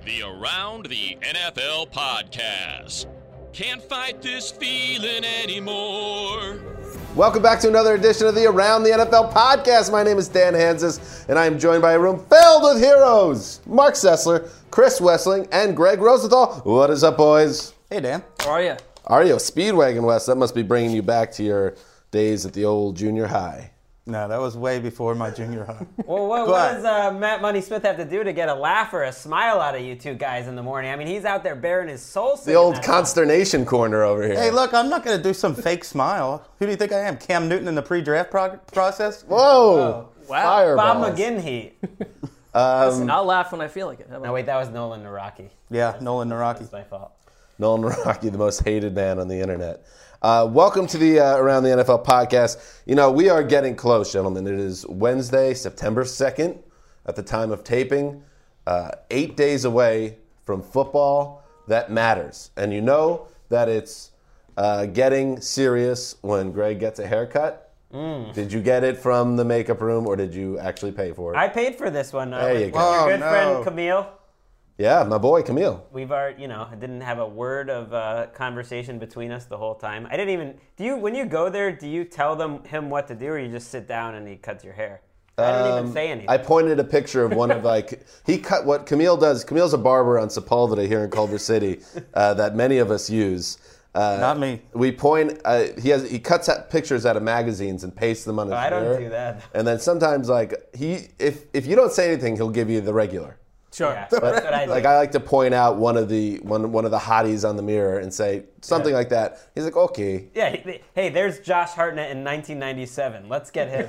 The Around the NFL podcast. Can't fight this feeling anymore. Welcome back to another edition of the Around the NFL podcast. My name is Dan Hansis, and I am joined by a room filled with heroes. Mark Sessler, Chris Wessling, and Greg Rosenthal. What is up, boys? Hey, Dan. How are you? Are you Speedwagon West? That must be bringing you back to your days at the old junior high. No, that was way before my junior high. Well, what does Matt Money Smith have to do to get a laugh or a smile out of you two guys in the morning? I mean, he's out there bearing his soul. The old consternation corner over here. Hey, look, I'm not going to do some fake smile. Who do you think I am? Cam Newton in the pre-draft process? Whoa. Wow. Fireballs. Bob McGinn heat. Listen, I'll laugh when I feel like it. No, wait, that was Nolan Naraki. Yeah, Nolan Naraki. That's my fault. Nolan Naraki, the most hated man on the internet. Welcome to the Around the NFL podcast. You know, we are getting close, gentlemen. It is Wednesday, September 2nd at the time of taping. 8 days away from football that matters. And you know that it's getting serious when Greg gets a haircut. Did you get it from the makeup room or did you actually pay for it? I paid for this one. There you go. Your good Oh, no. friend Camille. Yeah, my boy Camille. We've already, I didn't have a word of conversation between us the whole time. I didn't even. When you go there, do you tell him what to do, or you just sit down and he cuts your hair? I don't even say anything. I pointed a picture of one of he cut what Camille does. Camille's a barber on Sepulveda here in Culver City that many of us use. Not me. We point. He cuts out pictures out of magazines and pastes them on his hair. I don't do that. And then sometimes if you don't say anything, he'll give you the regular. Sure. Yeah, that's what I do. I like to point out one of the hotties on the mirror and say something like that. He's like, okay. Yeah, hey, there's Josh Hartnett in 1997. Let's get him.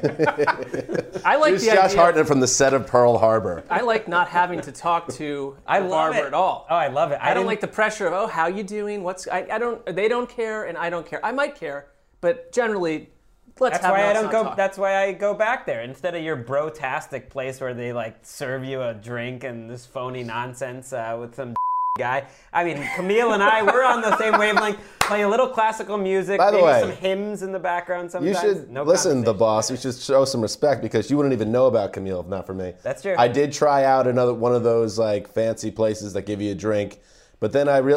I like Here's the Josh idea. Hartnett from the set of Pearl Harbor. I like not having to talk to I the love barber it. at all. Oh, I love it. I don't like the pressure of how you doing? I don't. They don't care, and I don't care. I might care, but generally, let's That's have. why I let's don't not go. talk. That's why I go back there instead of your bro-tastic place where they serve you a drink and this phony nonsense with some guy. I mean, Camille and I, we're on the same wavelength. Play a little classical music, By the maybe way, some hymns in the background. You Sometimes. should No listen, the conversation. boss. You should show some respect because you wouldn't even know about Camille if not for me. That's true. I did try out one of those fancy places that give you a drink, but then it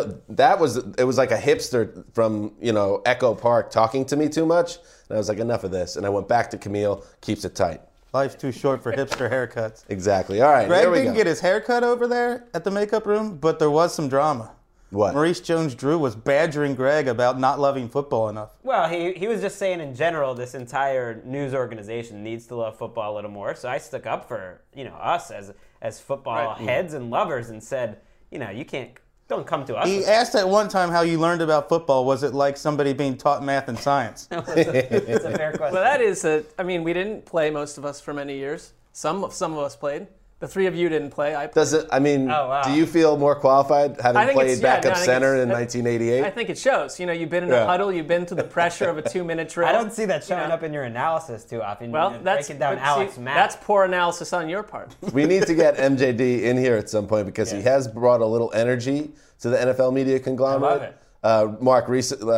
was like a hipster from Echo Park talking to me too much, and I was like, enough of this, and I went back to Camille. Keeps it tight. Life's too short for hipster haircuts. Exactly. All right, Greg here we didn't go. get his haircut over there at the makeup room, but there was some drama. What? Maurice Jones-Drew was badgering Greg about not loving football enough. Well, he was just saying in general, this entire news organization needs to love football a little more. So I stuck up for us as football heads and lovers and said, you don't come to us. He asked at one time how you learned about football. Was it like somebody being taught math and science? It's a fair question. Well, that is we didn't play, most of us, for many years. Some of us played. The three of you didn't play. I played. Oh, wow. Do you feel more qualified having think played it's- yeah, backup no, I think center it's- in 1988? I think it shows. You've been in Yeah. a huddle. You've been through the pressure of a 2-minute drill. I don't see that showing You know. up in your analysis too often. Well, that's breaking down but Alex see, Mack. that's poor analysis on your part. We need to get MJD in here at some point because he has brought a little energy to the NFL media conglomerate. I love Mark,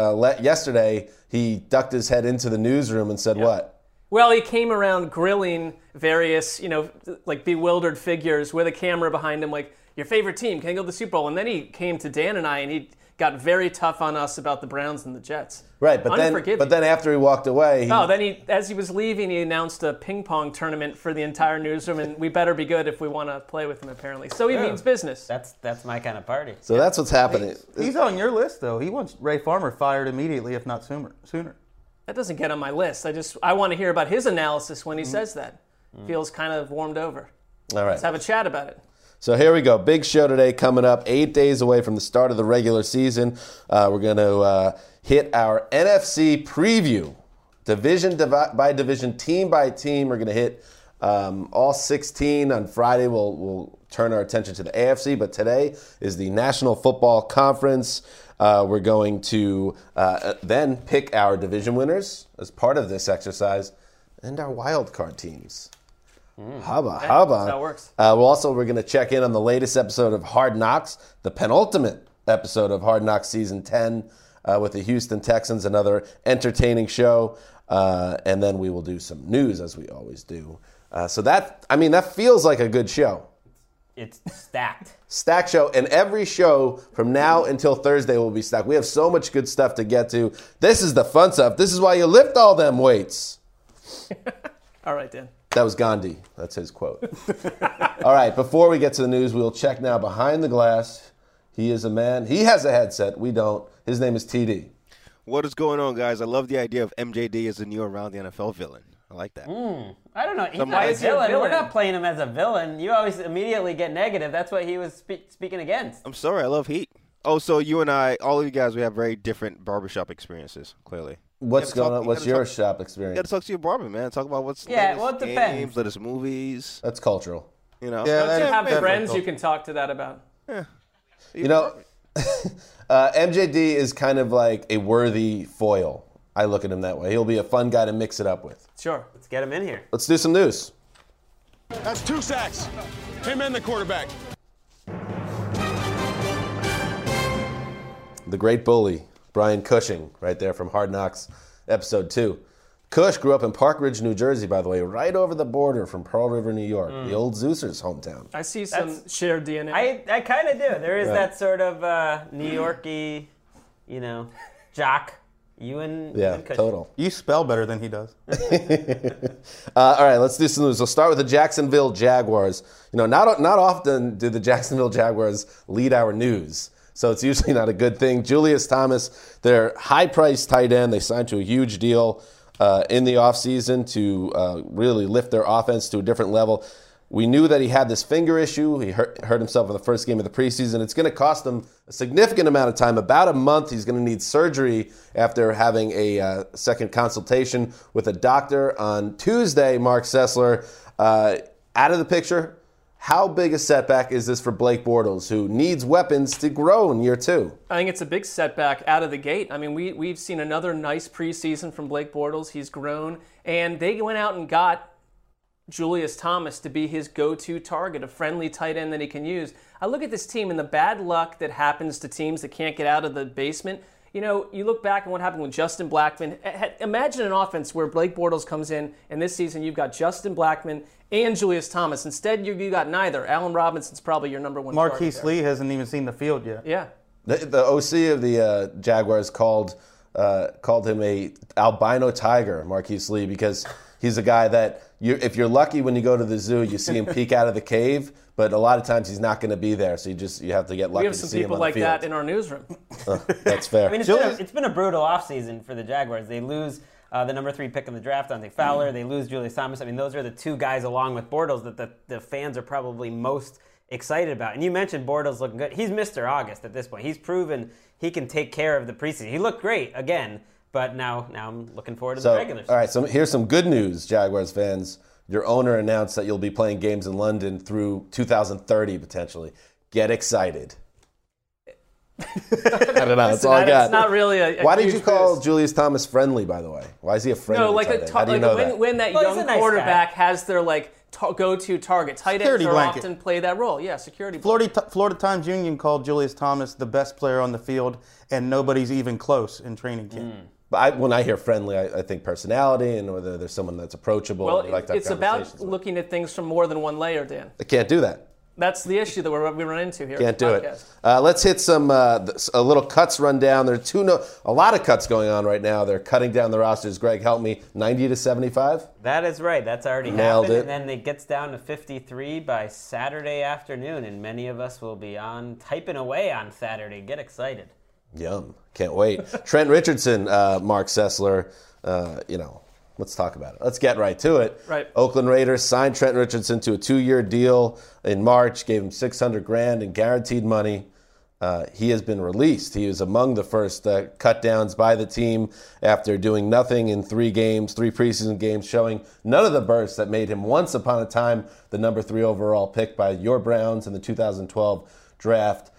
yesterday, he ducked his head into the newsroom and said what? Well, he came around grilling various, bewildered figures with a camera behind him, like, your favorite team, can you go to the Super Bowl? And then he came to Dan and I, and he got very tough on us about the Browns and the Jets. Right, but then after he walked away, as he was leaving, he announced a ping pong tournament for the entire newsroom, and we better be good if we want to play with him, apparently. So he means business. That's my kind of party. so that's what's happening. He's on your list, though. He wants Ray Farmer fired immediately, if not sooner. That doesn't get on my list. I want to hear about his analysis when he says that. Feels kind of warmed over. All right. Let's have a chat about it. So here we go. Big show today coming up. 8 days away from the start of the regular season. We're going to hit our NFC preview. Division by division, team by team. We're going to hit all 16 on Friday. We'll turn our attention to the AFC, but today is the National Football Conference. We're going to then pick our division winners as part of this exercise and our wild card teams. Haba. That's how it works. We're going to check in on the latest episode of Hard Knocks, the penultimate episode of Hard Knocks Season 10 with the Houston Texans, another entertaining show. And then we will do some news, as we always do. So that feels like a good show. It's stacked. Stack show, and every show from now until Thursday will be stacked. We have so much good stuff to get to. This is the fun stuff. This is why you lift all them weights. All right, Dan. That was Gandhi. That's his quote. All right, before we get to the news, we'll check now behind the glass. He is a man. He has a headset. We don't. His name is TD. What is going on, guys? I love the idea of MJD as a new around the NFL villain. I like that. I don't know. He's Why not a is he a villain. We're villain? not playing him as a villain. You always immediately get negative. That's what he was speaking against. I'm sorry, I love Heat. Oh, so you and I, all of you guys, we have very different barbershop experiences, clearly. What's going on? What's your shop You experience? got to talk to your barber, man. Talk about what's Yeah, latest well, it depends. games, latest movies, That's cultural. you know. Yeah, Don't you that- have that's friends cool. you can talk to that about? You know, MJD is kind of like a worthy foil. I look at him that way. He'll be a fun guy to mix it up with. Sure. Let's get him in here. Let's do some news. That's 2 sacks. Him and the quarterback. The great bully, Brian Cushing, right there from Hard Knocks, episode 2. Cush grew up in Park Ridge, New Jersey, by the way, right over the border from Pearl River, New York, the old Zeusers' hometown. I see some shared DNA. I kind of do. There is that sort of New York-y, jock. You and Cushing. Total. You spell better than he does. All right, let's do some news. We'll start with the Jacksonville Jaguars. Not often do the Jacksonville Jaguars lead our news, so it's usually not a good thing. Julius Thomas, their high-priced tight end, they signed to a huge deal in the offseason to really lift their offense to a different level. We knew that he had this finger issue. He hurt himself in the first game of the preseason. It's going to cost him a significant amount of time, about a month. He's going to need surgery after having a second consultation with a doctor on Tuesday. Mark Sessler, out of the picture. How big a setback is this for Blake Bortles, who needs weapons to grow in year 2? I think it's a big setback out of the gate. I mean, we've seen another nice preseason from Blake Bortles. He's grown, and they went out and got Julius Thomas to be his go-to target, a friendly tight end that he can use. I look at this team and the bad luck that happens to teams that can't get out of the basement. You look back at what happened with Justin Blackmon. Imagine an offense where Blake Bortles comes in, and this season you've got Justin Blackmon and Julius Thomas. Instead, you got neither. Allen Robinson's probably your number one target Marquise there. Lee hasn't even seen the field yet. Yeah. The OC of the Jaguars called him a albino tiger, Marquise Lee, because he's a guy that if you're lucky when you go to the zoo, you see him peek out of the cave, but a lot of times he's not going to be there, so you have to get lucky We have to some see him people on like the field. that in our newsroom. That's fair. I mean, it's been a brutal offseason for the Jaguars. They lose the number 3 pick in the draft, Dante Fowler. They lose Julius Thomas. I mean, those are the 2 guys along with Bortles that the fans are probably most excited about. And you mentioned Bortles looking good. He's Mr. August at this point. He's proven he can take care of the preseason. He looked great again, but now I'm looking forward to the regular season. All right, so here's some good news, Jaguars fans. Your owner announced that you'll be playing games in London through 2030 potentially. Get excited. I don't know. That's all I got. It's not really a Why did huge you call boost. Julius Thomas friendly, by the way? Why is he a friendly No, like tight end? How do you know that? when that Well, he's young a nice quarterback has their go-to target. Tight ends Security are blanket. often play that role. Yeah, security blanket. Florida Times Union called Julius Thomas the best player on the field, and nobody's even close in training camp. But when I hear friendly, I think personality and whether there's someone that's approachable. Well, and you like to have it's about conversations with. looking at things from more than one layer, Dan. I can't do that. That's the issue that we run into here. Can't do at the it. podcast. Let's hit some a little cuts rundown. There are a lot of cuts going on right now. They're cutting down the rosters. Greg, help me. 90 to 75. That is right. That's already Nailed happened. it. And then it gets down to 53 by Saturday afternoon, and many of us will be on typing away on Saturday. Get excited. Yum. Can't wait. Trent Richardson, Mark Sessler, let's talk about it. Let's get right to it. Right. Oakland Raiders signed Trent Richardson to a 2-year deal in March, gave him $600,000 in guaranteed money. He has been released. He was among the first cut downs by the team after doing nothing in 3 preseason games, showing none of the bursts that made him once upon a time the number 3 overall pick by your Browns in the 2012 draft.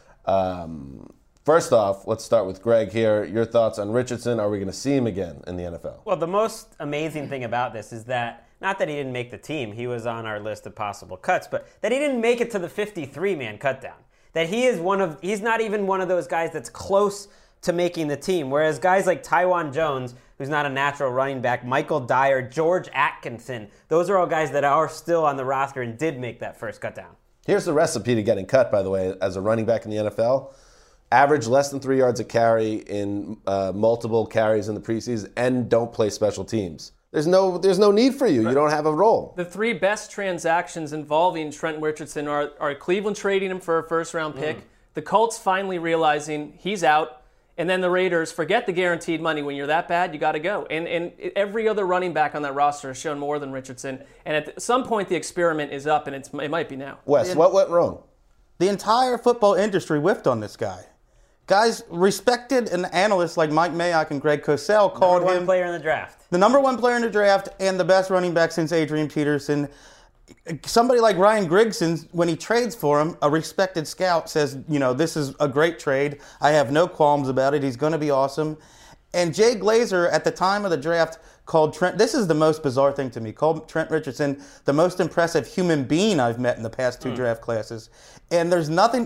First off, let's start with Greg here. Your thoughts on Richardson. Are we going to see him again in the NFL? Well, the most amazing thing about this is that, not that he didn't make the team, he was on our list of possible cuts, but that he didn't make it to the 53-man cut down. That he's not even one of those guys that's close to making the team. Whereas guys like Tywan Jones, who's not a natural running back, Michael Dyer, George Atkinson, those are all guys that are still on the roster and did make that first cut down. Here's the recipe to getting cut, by the way, as a running back in the NFL. Average less than 3 yards a carry in multiple carries in the preseason, and don't play special teams. There's no need for you. You don't have a role. The 3 best transactions involving Trent Richardson are Cleveland trading him for a first-round pick, the Colts finally realizing he's out, and then the Raiders forget the guaranteed money. When you're that bad, you got to go. And every other running back on that roster has shown more than Richardson. And at some point, the experiment is up, and it might be now. Wes, what went wrong? The entire football industry whiffed on this guy. Guys respected, and analysts like Mike Mayock and Greg Cosell called him player in the draft. The number 1 player in the draft and the best running back since Adrian Peterson. Somebody like Ryan Grigson, when he trades for him, a respected scout says, this is a great trade. I have no qualms about it. He's going to be awesome. And Jay Glazer, at the time of the draft, called Trent, this is the most bizarre thing to me, called Trent Richardson the most impressive human being I've met in the past 2 draft classes. And there's nothing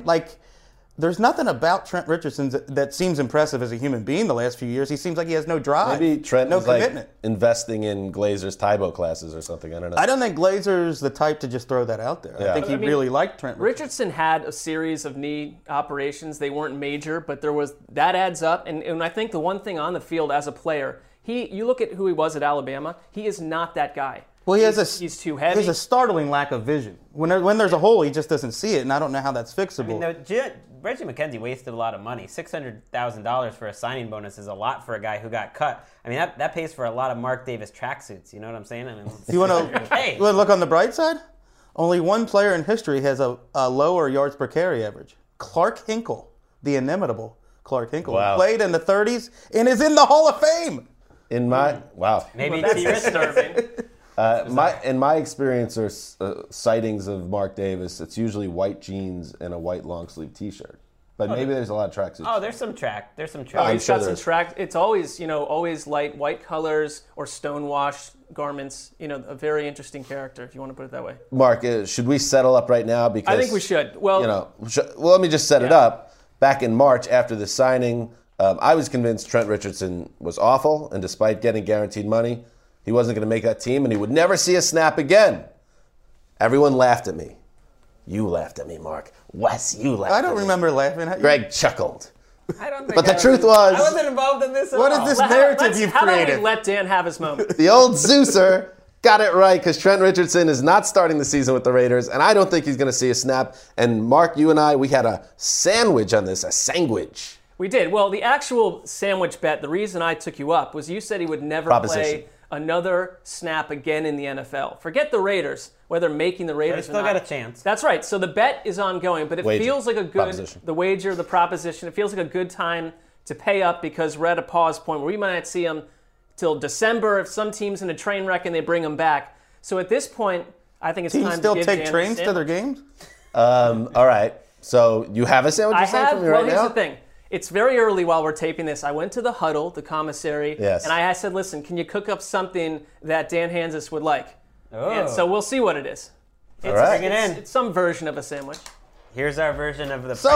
about Trent Richardson that seems impressive as a human being the last few years. He seems like he has no drive, Maybe Trent no was commitment. Investing in Glazer's Tybo classes or something. I don't know. I don't think Glazer's the type to just throw that out there. Yeah. I think he really liked Trent Richardson had a series of knee operations. They weren't major, but that adds up. And I think the one thing on the field as a player, you look at who he was at Alabama, he is not that guy. Well, he's too heavy. He has a startling lack of vision. When there's a hole, he just doesn't see it, and I don't know how that's fixable. Reggie McKenzie wasted a lot of money. $600,000 for a signing bonus is a lot for a guy who got cut. I mean, that pays for a lot of Mark Davis tracksuits. You know what I'm saying? I mean, you want to look on the bright side? Only 1 player in history has a lower yards per carry average. Clark Hinkle, the inimitable Clark Hinkle, played in the 30s and is in the Hall of Fame. Maybe that's disturbing. In my experience or sightings of Mark Davis, it's usually white jeans and a white long sleeve T-shirt. But maybe there's a lot of tracksuits. Oh, there's some track. Oh, he's got some track. It's always light white colors or stonewashed garments. A very interesting character, if you want to put it that way. Mark, should we settle up right now? Because I think we should. Well, let me just set it up. Back in March, after the signing, I was convinced Trent Richardson was awful, and despite getting guaranteed money, he wasn't going to make that team, and he would never see a snap again. Everyone laughed at me. You laughed at me, Mark. Wes, you laughed at me. I don't remember laughing at you. Greg chuckled. I don't think but the truth was... I wasn't involved in this at all. What is this narrative you've created? How about we let Dan have his moment? The old Zeuser got it right, because Trent Richardson is not starting the season with the Raiders, and I don't think he's going to see a snap. And Mark, you and I, we had a sandwich on this, a sandwich. We did. Well, the actual sandwich bet, the reason I took you up was you said he would never play another snap again in the NFL. Forget the Raiders, whether making the Raiders or not. They still got a chance. That's right. So the bet is ongoing, but it feels like a good proposition. The wager, the proposition. It feels like a good time to pay up because we're at a pause point where we might not see him till December if some team's in a train wreck and they bring him back. So at this point, I think it's time to give still take Dan trains to their games? All right. So you have a sandwich for me right now? Here's the thing. It's very early while we're taping this. I went to the huddle, the commissary, and I said, listen, can you cook up something that Dan Hanzus would like? Oh. And so we'll see what it is. It's some version of a sandwich. Here's our version of the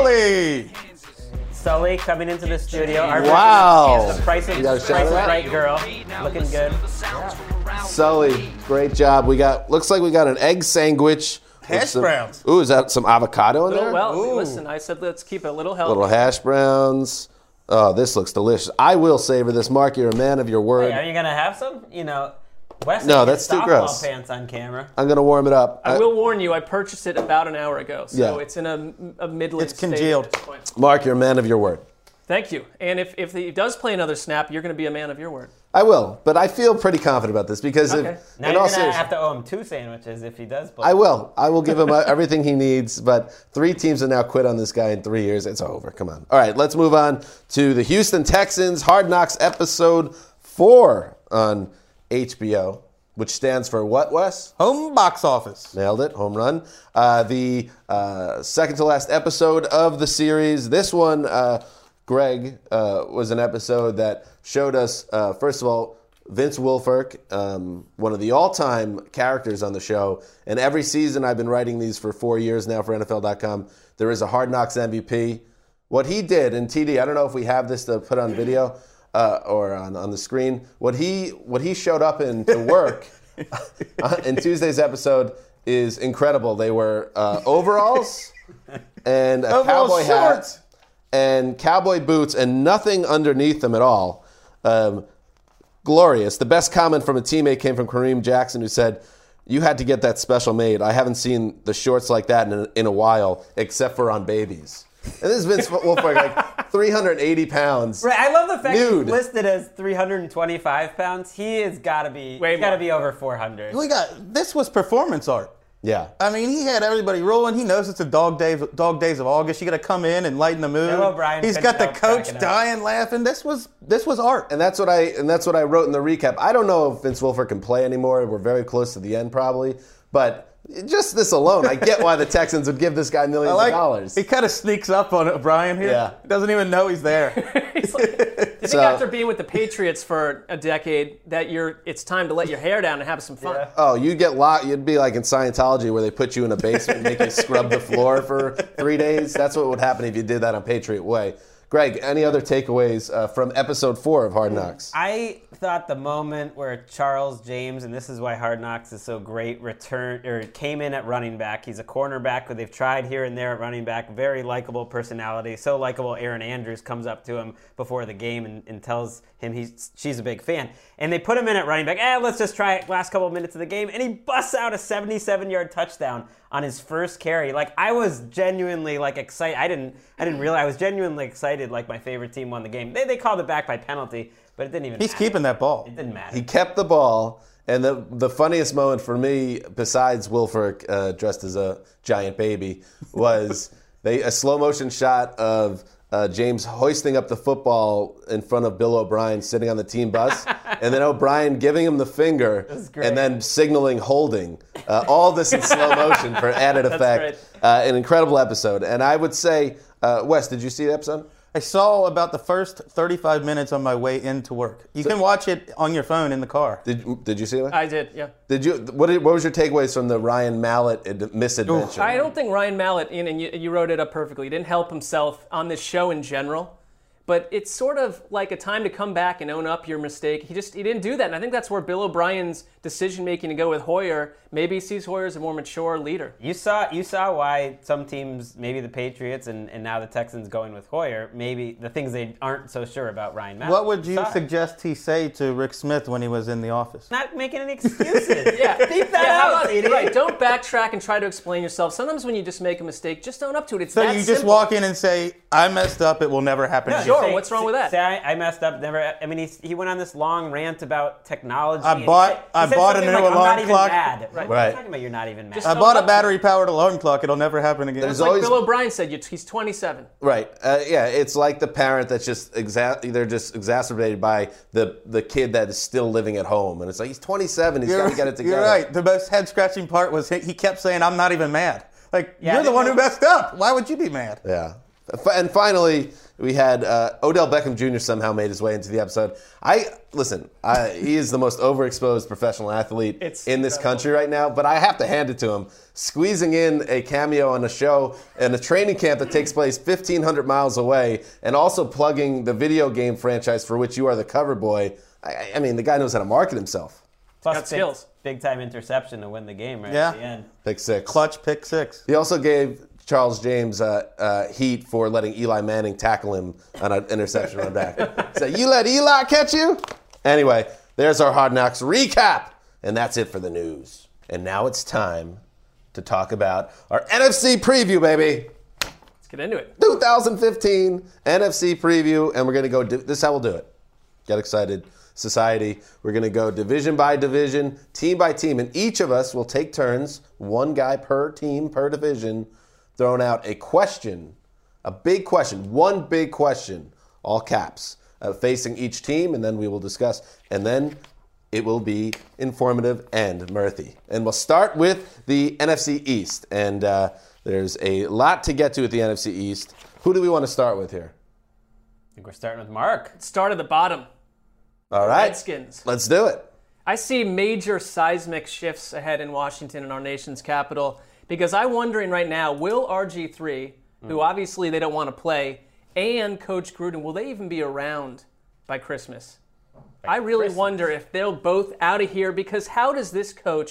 Sully coming into the studio. Our wow. The Price is Right girl. Looking good. Yeah. Sully, great job. Looks like we got an egg sandwich. Hash browns. Ooh, is that some avocado in there? Well, listen, I said let's keep it a little healthy. Little hash browns. Oh, this looks delicious. I will savor this. Mark, you're a man of your word. Hey, are you going to have some? Wes no, that's too gross. Pants on camera. I'm going to warm it up. I will warn you, I purchased it about an hour ago, so it's in a middling It's congealed. state at this point. Mark, you're a man of your word. Thank you. And if he does play another snap, you're going to be a man of your word. I will, but I feel pretty confident about this because now you're going to have to owe him 2 sandwiches if he does play. I will. I will give him everything he needs, but 3 teams have now quit on this guy in 3 years. It's over. Come on. All right, let's move on to the Houston Texans Hard Knocks episode 4 on HBO, which stands for what, Wes? Home box office. Nailed it. Home run. The second to last episode of the series. This one, Greg, was an episode that showed us, first of all, Vince Wilfork, one of the all-time characters on the show. And every season, I've been writing these for 4 years now for NFL.com. There is a Hard Knocks MVP. What he did, and TD, I don't know if we have this to put on video or on the screen. What he showed up in to work in Tuesday's episode is incredible. They were overalls and a Overall cowboy shorts. hat and cowboy boots and nothing underneath them at all. Glorious. The best comment from a teammate came from Kareem Jackson, who said, "You had to get that special made. I haven't seen the shorts like that in a while, except for on babies." And this is Vince Wilfork, like 380 pounds. Right, I love the fact Nude. he's listed as 325 pounds. He has got to be over 400. This was performance art. Yeah. I mean, he had everybody rolling. He knows it's the dog days of August. You got to come in and lighten the mood. Bill O'Brien He's couldn't got the help coach cracking up. dying laughing. This was art. And that's what I wrote in the recap. I don't know if Vince Wilfork can play anymore. We're very close to the end probably, but just this alone, I get why the Texans would give this guy millions of dollars. He kind of sneaks up on O'Brien here. Yeah. Doesn't even know he's there. He's like, I think after being with the Patriots for a decade, that it's time to let your hair down and have some fun. Yeah. Oh, you'd get locked. You'd be like in Scientology where they put you in a basement and make you scrub the floor for 3 days. That's what would happen if you did that on Patriot Way. Greg, any other takeaways from episode 4 of Hard Knocks? I thought the moment where Charles James, and this is why Hard Knocks is so great, came in at running back. He's a cornerback who they've tried here and there at running back. Very likable personality. So likable, Aaron Andrews comes up to him before the game and tells him she's a big fan. And they put him in at running back. Let's just try it last couple of minutes of the game. And he busts out a 77-yard touchdown on his first carry. Like, I was genuinely excited. I didn't realize I was genuinely excited. Like, my favorite team won the game. They called it back by penalty, but it didn't even He's matter. keeping that ball. It didn't matter. He kept the ball, and the funniest moment for me, besides Wilfork dressed as a giant baby, was a slow motion shot of James hoisting up the football in front of Bill O'Brien sitting on the team bus, and then O'Brien giving him the finger and then signaling holding. All this in slow motion for added effect. An incredible episode. And I would say, Wes, did you see the episode? I saw about the first 35 minutes on my way into work. You can watch it on your phone in the car. Did you see it? I did, yeah. Did you? What was your takeaways from the Ryan Mallett misadventure? I don't think Ryan Mallett, and you wrote it up perfectly, he didn't help himself on this show in general. But it's sort of like a time to come back and own up your mistake. He didn't do that. And I think that's where Bill O'Brien's decision-making to go with Hoyer, maybe he sees Hoyer as a more mature leader. You saw why some teams, maybe the Patriots and now the Texans going with Hoyer, maybe the things they aren't so sure about Ryan Mallett. What would you suggest he say to Rick Smith when he was in the office? Not making any excuses. Yeah. Beep that out, idiot. Right, don't backtrack and try to explain yourself. Sometimes when you just make a mistake, just own up to it. It's So that you just simple. walk in and say, I messed up, it will never happen again. Sure, what's wrong with that? Say I messed up. Never. I mean, he went on this long rant about technology. I and bought he said a something new like, I'm alarm not even clock. mad. Right. Right. You're talking about you're not even mad. I bought a battery-powered alarm clock. It'll never happen again. There's It's like always- Bill O'Brien said, he's 27. Right. Yeah, it's like the parent that's just they're just exacerbated by the kid that is still living at home. And it's like, he's 27, he's got to get it together. You're right. The most head-scratching part was he kept saying, I'm not even mad. Like, Yeah, you're the they one who know. messed up. Why would you be mad? Yeah. And finally, we had Odell Beckham Jr. somehow made his way into the episode. He is the most overexposed professional athlete in this country right now, but I have to hand it to him. Squeezing in a cameo on a show and a training camp that takes place 1,500 miles away, and also plugging the video game franchise for which you are the cover boy. I mean, the guy knows how to market himself. Plus got skills. Big time interception to win the game right Yeah. at the end. Pick 6. Clutch pick 6. He also gave Charles James heat for letting Eli Manning tackle him on an interception run back. So you let Eli catch you? Anyway, there's our Hard Knocks recap. And that's it for the news. And now it's time to talk about our NFC preview, baby. Let's get into it. 2015 NFC preview. And we're going to go, this is how we'll do it. Get excited, society. We're going to go division by division, team by team. And each of us will take turns, one guy per team, per division, throwing out a question, a big question, one big question, all caps, facing each team, and then we will discuss. And then it will be informative and mirthy. And we'll start with the NFC East. And there's a lot to get to at the NFC East. Who do we want to start with here? I think we're starting with Mark. Start at the bottom. All right. Redskins. Let's do it. I see major seismic shifts ahead in Washington and our nation's capital because I'm wondering right now, will RG3, who obviously they don't want to play, and Coach Gruden, will they even be around by Christmas? I really wonder if they're both out of here because how does this coach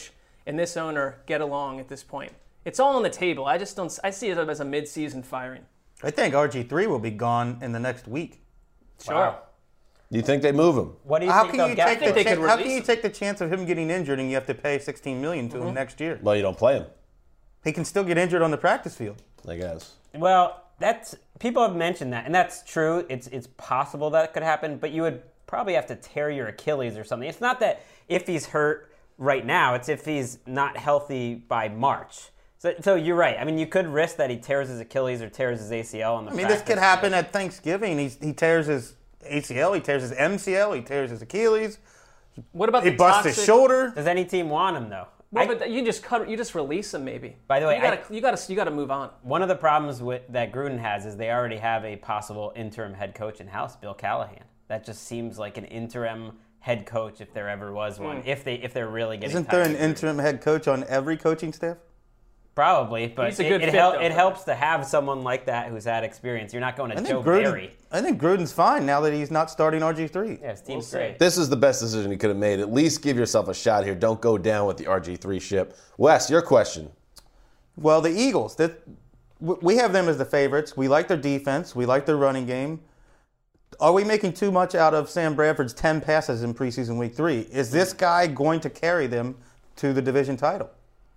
and this owner get along at this point? It's all on the table. I see it as a mid-season firing. I think RG3 will be gone in the next week. Sure. Wow. Do you think they move him? What do you How think can they'll you get take for the him? they could how release can you him. take the chance of him getting injured and you have to pay $16 million to him next year? Well, you don't play him, He can still get injured on the practice field. I guess. Well, people have mentioned that, and that's true. It's possible that could happen, but you would probably have to tear your Achilles or something. It's not that if he's hurt right now; it's if he's not healthy by March. So you're right. I mean, you could risk that he tears his Achilles or tears his ACL on the. I mean, this could happen at Thanksgiving. He tears his ACL, he tears his MCL, he tears his Achilles, What about he the busts toxic? his shoulder. Does any team want him though? Well, but you just release him maybe. By the way, you gotta move on. One of the problems that Gruden has is they already have a possible interim head coach in house, Bill Callahan. That just seems like an interim head coach if there ever was one. If they're really getting. Isn't there tired an of Gruden. interim head coach on every coaching staff? Probably, but He's a good it fit, though. helps to have someone like that who's had experience. You're not going to Joe Barry. I think Gruden's fine now that he's not starting RG3. Yeah, his team's see. great. This is the best decision he could have made. At least give yourself a shot here. Don't go down with the RG3 ship. Wes, your question. Well, the Eagles, we have them as the favorites. We like their defense. We like their running game. Are we making too much out of Sam Bradford's 10 passes in preseason week 3? Is this guy going to carry them to the division title?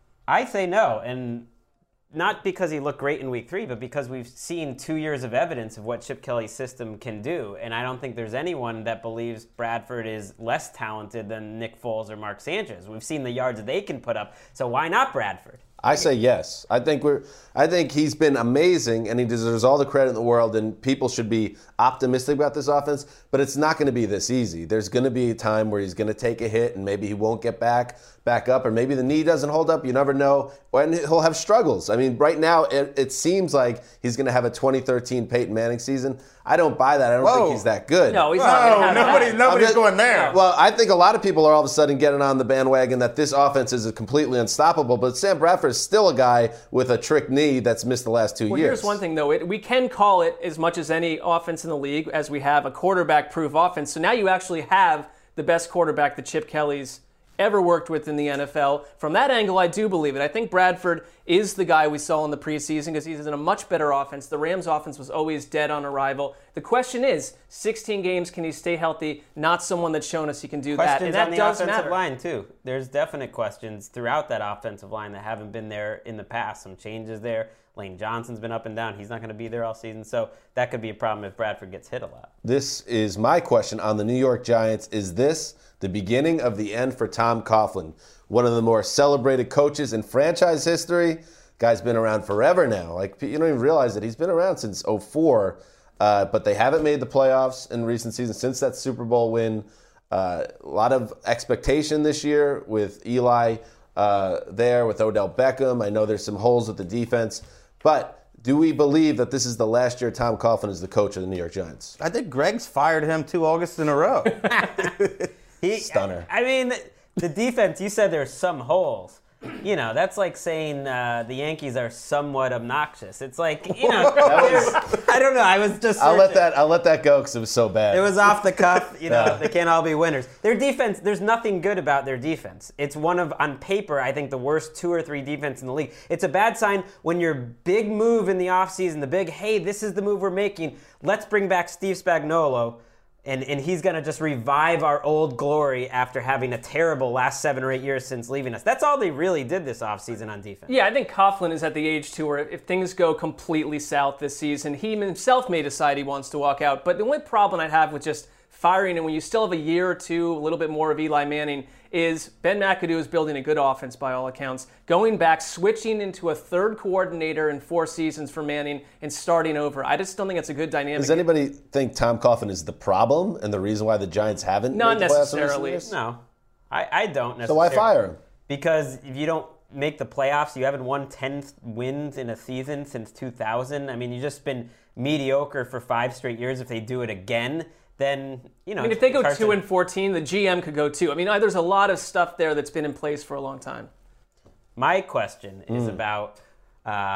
I say no, and not because he looked great in week 3, but because we've seen 2 years of evidence of what Chip Kelly's system can do, and I don't think there's anyone that believes Bradford is less talented than Nick Foles or Mark Sanchez. We've seen the yards they can put up, so why not Bradford? I say yes. I think he's been amazing, and he deserves all the credit in the world. And people should be optimistic about this offense. But it's not going to be this easy. There's going to be a time where he's going to take a hit, and maybe he won't get back up, or maybe the knee doesn't hold up. You never know. And he'll have struggles. I mean, right now it seems like he's going to have a 2013 Peyton Manning season. I don't buy that. I don't think he's that good. No, he's not going to have Nobody's going there. Well, I think a lot of people are all of a sudden getting on the bandwagon that this offense is completely unstoppable, but Sam Bradford is still a guy with a trick knee that's missed the last 2 years. Here's one thing, though. We can call it as much as any offense in the league as we have a quarterback-proof offense. So now you actually have the best quarterback that Chip Kelly's ever worked with in the NFL. From that angle, I do believe it. I think Bradford is the guy we saw in the preseason because he's in a much better offense. The Rams' offense was always dead on arrival. The question is, 16 games, can he stay healthy? Not someone that's shown us he can do that. And that on the does offensive matter. line, too. There's definite questions throughout that offensive line that haven't been there in the past. Some changes there. Lane Johnson's been up and down. He's not going to be there all season. So that could be a problem if Bradford gets hit a lot. This is my question on the New York Giants. Is this the beginning of the end for Tom Coughlin, one of the more celebrated coaches in franchise history? Guy's been around forever now. Like, you don't even realize that he's been around since 2004, but they haven't made the playoffs in recent seasons since that Super Bowl win. A lot of expectation this year with Eli there, with Odell Beckham. I know there's some holes with the defense, but do we believe that this is the last year Tom Coughlin is the coach of the New York Giants? I think Greg's fired him 2 Augusts in a row. Stunner. I mean, the defense, you said there's some holes. You know, that's like saying the Yankees are somewhat obnoxious. It's like, you know, I don't know. I was just I'll searching. let that go because it was so bad. It was off the cuff. You know, they can't all be winners. Their defense, there's nothing good about their defense. It's one of, on paper, I think the worst 2 or 3 defense in the league. It's a bad sign when your big move in the offseason, the big, hey, this is the move we're making. Let's bring back Steve Spagnuolo. And he's going to just revive our old glory after having a terrible last 7 or 8 years since leaving us. That's all they really did this offseason on defense. Yeah, I think Coughlin is at the age, too, where if things go completely south this season, he himself may decide he wants to walk out. But the only problem I'd have with just firing him when you still have a year or two, a little bit more of Eli Manning, is Ben McAdoo is building a good offense by all accounts. Going back, switching into a third coordinator in 4 seasons for Manning and starting over. I just don't think it's a good dynamic. Does anybody think Tom Coughlin is the problem and the reason why the Giants haven't Not made the playoffs in necessarily. recent years? No, I don't necessarily. So why fire him? Because if you don't make the playoffs, you haven't won 10 wins in a season since 2000. I mean, you've just been mediocre for 5 straight years. If they do it again, then, you know. I mean, if they go 2-14, the GM could go too. I mean, there's a lot of stuff there that's been in place for a long time. My question is about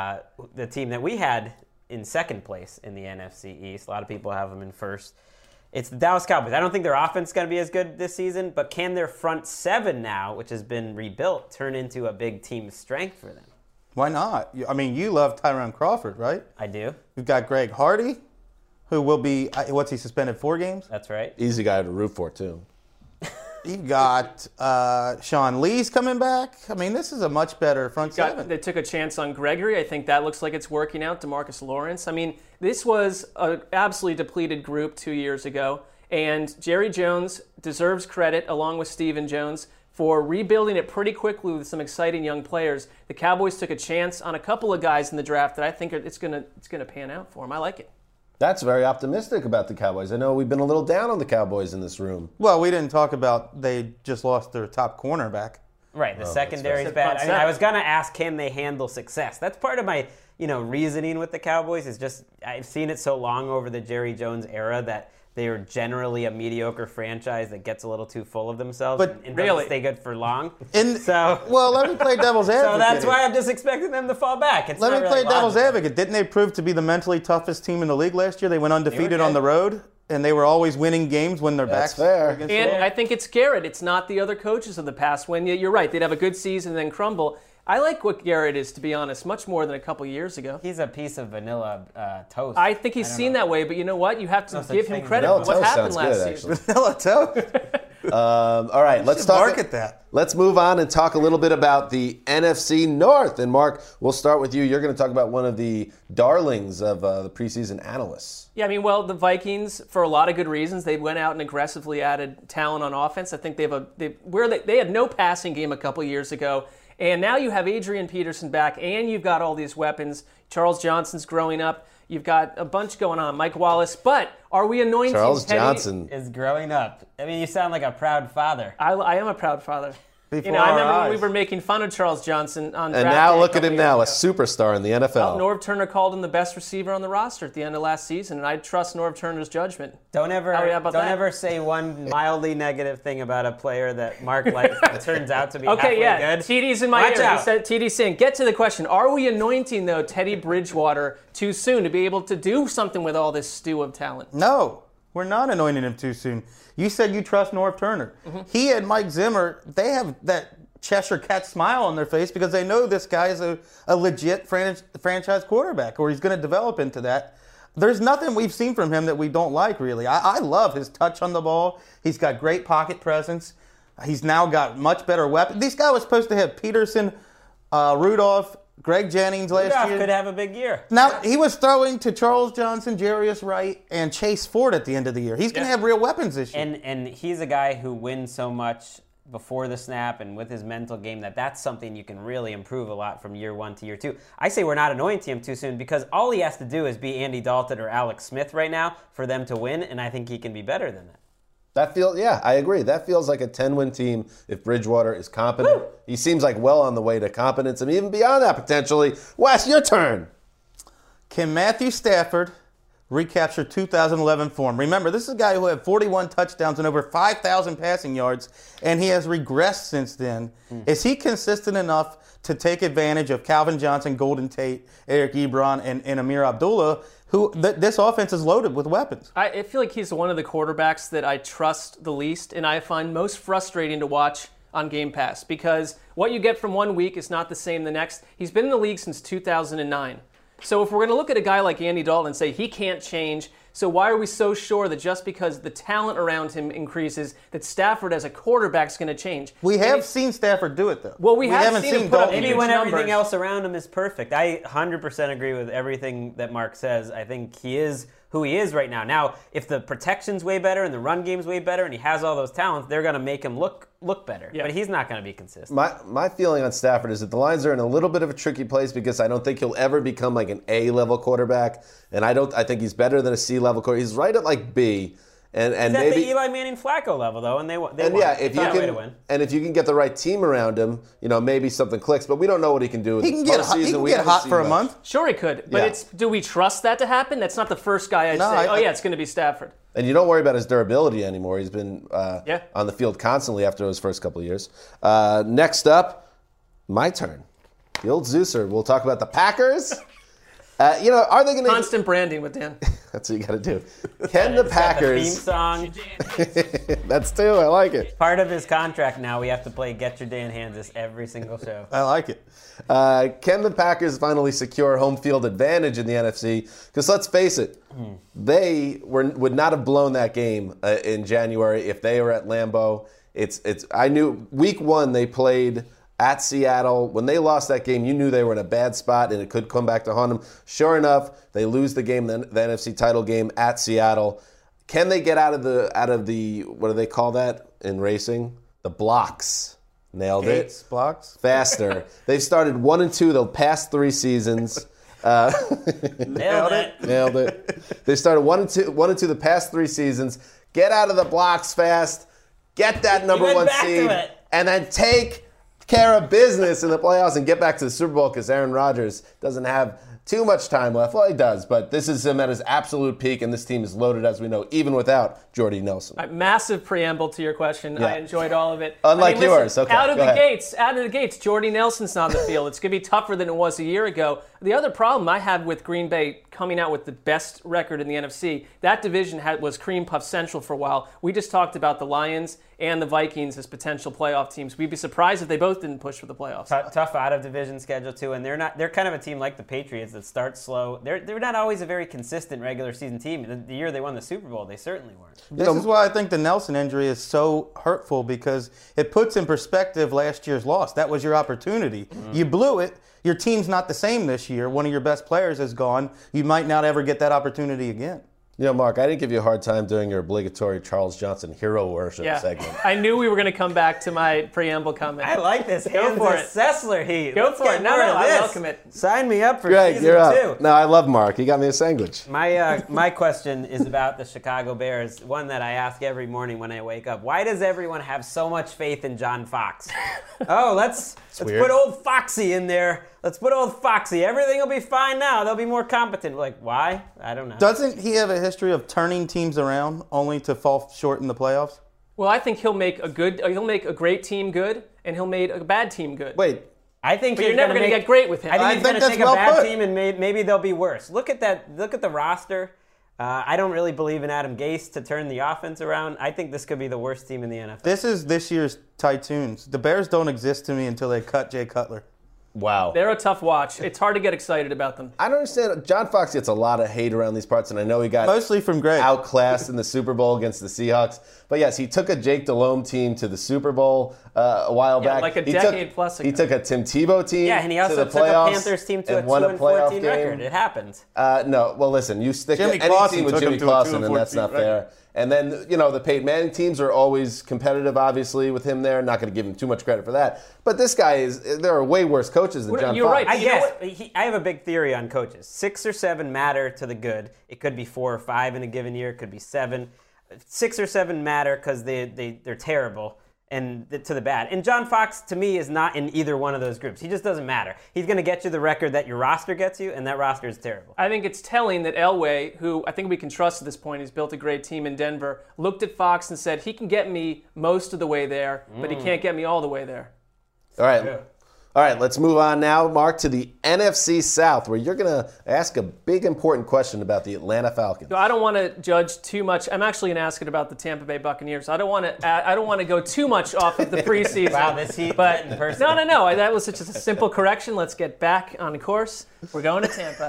the team that we had in second place in the NFC East. A lot of people have them in first. It's the Dallas Cowboys. I don't think their offense is going to be as good this season, but can their front seven now, which has been rebuilt, turn into a big team strength for them? Why not? I mean, you love Tyron Crawford, right? I do. You've got Greg Hardy, who will be, what's he, suspended 4 games? That's right. Easy guy to root for, too. You've got Sean Lee's coming back. I mean, this is a much better front seven. They took a chance on Gregory. I think that looks like it's working out. DeMarcus Lawrence. I mean, this was an absolutely depleted group 2 years ago, and Jerry Jones deserves credit, along with Stephen Jones, for rebuilding it pretty quickly with some exciting young players. The Cowboys took a chance on a couple of guys in the draft that I think it's gonna pan out for them. I like it. That's very optimistic about the Cowboys. I know we've been a little down on the Cowboys in this room. Well, we didn't talk about they just lost their top cornerback. Right, the secondary's bad. I mean, I was going to ask, can they handle success? That's part of my, reasoning with the Cowboys is just I've seen it so long over the Jerry Jones era that they are generally a mediocre franchise that gets a little too full of themselves and doesn't stay good for long. Well, let me play devil's advocate. So that's why I'm just expecting them to fall back. Let me play devil's advocate. Didn't they prove to be the mentally toughest team in the league last year? They went undefeated on the road, and they were always winning games when their backs fair. were against the wall. And I think it's Garrett. It's not the other coaches of the past. When you're right, they'd have a good season and then crumble. I like what Garrett is, to be honest, much more than a couple years ago. He's a piece of vanilla toast. I think he's seen that way, but you know what? You have to give him credit for what Vanilla happened toast last sounds good, season. Vanilla toast. All right, let's talk. Market that. Let's move on and talk a little bit about the NFC North. And Mark, we'll start with you. You're going to talk about one of the darlings of the preseason analysts. Yeah, I mean, well, the Vikings, for a lot of good reasons, they went out and aggressively added talent on offense. I think they had no passing game a couple years ago. And now you have Adrian Peterson back, and you've got all these weapons. Charles Johnson's growing up. You've got a bunch going on. Mike Wallace. But are we anointing Charles Teddy? Johnson is growing up. I mean, you sound like a proud father. I am a proud father. I remember when we were making fun of Charles Johnson on draft And now day look at him now, a years ago. superstar in the NFL. Well, Norv Turner called him the best receiver on the roster at the end of last season, and I trust Norv Turner's judgment. Don't ever say one mildly negative thing about a player that Mark likes that turns out to be halfway good. TD's in my Watch ear. out. He said, TD's saying, get to the question. Are we anointing, though, Teddy Bridgewater too soon to be able to do something with all this stew of talent? No, we're not anointing him too soon. You said you trust Norv Turner. Mm-hmm. He and Mike Zimmer, they have that Cheshire Cat smile on their face because they know this guy is a legit franchise quarterback, or he's going to develop into that. There's nothing we've seen from him that we don't like, really. I love his touch on the ball. He's got great pocket presence. He's now got much better weapons. This guy was supposed to have Peterson, Rudolph, Greg Jennings last year. Rudolph could have a big year. Now, he was throwing to Charles Johnson, Jarius Wright, and Chase Ford at the end of the year. He's going to have real weapons this year. And he's a guy who wins so much before the snap and with his mental game that's something you can really improve a lot from year 1 to year 2. I say we're not anointing him too soon because all he has to do is be Andy Dalton or Alex Smith right now for them to win, and I think he can be better than that. I agree. That feels like a 10-win team if Bridgewater is competent. Woo! He seems like well on the way to competence, and even beyond that potentially. Wes, your turn. Can Matthew Stafford recapture 2011 form? Remember, this is a guy who had 41 touchdowns and over 5,000 passing yards, and he has regressed since then. Is he consistent enough to take advantage of Calvin Johnson, Golden Tate, Eric Ebron, and Amir Abdullah, who this offense is loaded with weapons? I feel like he's one of the quarterbacks that I trust the least, and I find most frustrating to watch on Game Pass because what you get from 1 week is not the same the next. He's been in the league since 2009. So if we're going to look at a guy like Andy Dalton and say he can't change, so why are we so sure that just because the talent around him increases, that Stafford as a quarterback is going to change? We have seen Stafford do it, though. Well, we haven't seen him put up maybe huge when numbers. everything else around him is perfect. I 100% agree with everything that Mark says. I think he is who he is right now. Now, if the protection's way better and the run game's way better and he has all those talents, they're going to make him look better. Yeah. But he's not going to be consistent. My feeling on Stafford is that the Lions are in a little bit of a tricky place because I don't think he'll ever become like an A-level quarterback, and I think he's better than a C-level quarterback. He's right at like B. And he's maybe at the Eli Manning Flacco level though, and they won. If you can get the right team around him, maybe something clicks. But we don't know what he can do. He can get hot for a month. Sure, he could. But do we trust that to happen? That's not the first guy I'd say. It's going to be Stafford. And you don't worry about his durability anymore. He's been on the field constantly after those first couple of years. Next up, my turn. The old Zeuser. We'll talk about the Packers. Are they going to constant branding with Dan? That's what you got to do. Can the Theme Packers? song. That's two. I like it. Part of his contract now, we have to play Get Your Dan Hansis every single show. I like it. Can the Packers finally secure home field advantage in the NFC? Because let's face it, they would not have blown that game in January if they were at Lambeau. I knew week one they played at Seattle. When they lost that game, you knew they were in a bad spot and it could come back to haunt them. Sure enough, they lose the game, the NFC title game at Seattle. Can they get out of the what do they call that in racing? The blocks. Nailed Gates, it. blocks. Faster. They've started 1-2 the past 3 seasons. Nailed it. Nailed it. They started 1-2 the past 3 seasons. Get out of the blocks fast. Get that number went 1 back to seed. it. And then take care of business in the playoffs and get back to the Super Bowl because Aaron Rodgers doesn't have too much time left. Well, he does, but this is him at his absolute peak, and this team is loaded, as we know, even without Jordy Nelson. Massive preamble to your question. Yeah. I enjoyed all of it. Unlike listen, yours. Okay, Out of go the ahead. gates, Jordy Nelson's not on the field. It's going to be tougher than it was a year ago. The other problem I had with Green Bay coming out with the best record in the NFC, that division was cream puff central for a while. We just talked about the Lions and the Vikings as potential playoff teams. We'd be surprised if they both didn't push for the playoffs. Tough out of division schedule too, and they're kind of a team like the Patriots that start slow. They're not always a very consistent regular season team. The year they won the Super Bowl, they certainly weren't. This is why I think the Nelson injury is so hurtful because it puts in perspective last year's loss. That was your opportunity. Mm-hmm. You blew it. Your team's not the same this year. One of your best players is gone. You might not ever get that opportunity again. You know, Mark, I didn't give you a hard time doing your obligatory Charles Johnson hero worship segment. I knew we were going to come back to my preamble comment. I like this. Go for it. Sessler heat. Go for it. No, I welcome it. Sign me up for Greg, season you're 2. up. No, I love Mark. He got me a sandwich. My question is about the Chicago Bears, one that I ask every morning when I wake up. Why does everyone have so much faith in John Fox? Let's put old Foxy in there. Let's put old Foxy. Everything will be fine now. They'll be more competent. Like, why? I don't know. Doesn't he have a history of turning teams around only to fall short in the playoffs? Well, I think he'll make a great team good, and he'll make a bad team good. Wait. I think But you're never going to get great with him. I think he's going to that's take a well bad put. team and maybe they'll be worse. Look at that. Look at the roster. I don't really believe in Adam Gase to turn the offense around. I think this could be the worst team in the NFL. This is this year's Titans. The Bears don't exist to me until they cut Jay Cutler. Wow. They're a tough watch. It's hard to get excited about them. I don't understand. John Fox gets a lot of hate around these parts, and I know he got Mostly from Greg. outclassed in the Super Bowl against the Seahawks. But yes, he took a Jake Delhomme team to the Super Bowl a while back. like a He decade took, plus ago. He took a Tim Tebow team Yeah, and he also to the took playoffs a Panthers team to a and won 2-14 game. record. It happened. No, well, listen, you stick Jimmy any Clausen team with took Jimmy him to a Clausen, and that's 2-14 not record. fair. And then, you know, the Peyton Manning teams are always competitive, obviously, with him there. Not going to give him too much credit for that. But this guy there are way worse coaches than John You're Fox. right. I You know guess I have a big theory on coaches. 6 or 7 matter to the good. It could be 4 or 5 in a given year. It could be 7. 6 or 7 matter because they're terrible and to the bad. And John Fox, to me, is not in either one of those groups. He just doesn't matter. He's going to get you the record that your roster gets you, and that roster is terrible. I think it's telling that Elway, who I think we can trust at this point, he's built a great team in Denver, looked at Fox and said, he can get me most of the way there, but he can't get me all the way there. All right. All right, let's move on now, Mark, to the NFC South, where you're going to ask a big, important question about the Atlanta Falcons. So I don't want to judge too much. I'm actually going to ask it about the Tampa Bay Buccaneers. I don't want to go too much off of the preseason. Wow, this heat but in person. No. That was just a simple correction. Let's get back on course. We're going to Tampa.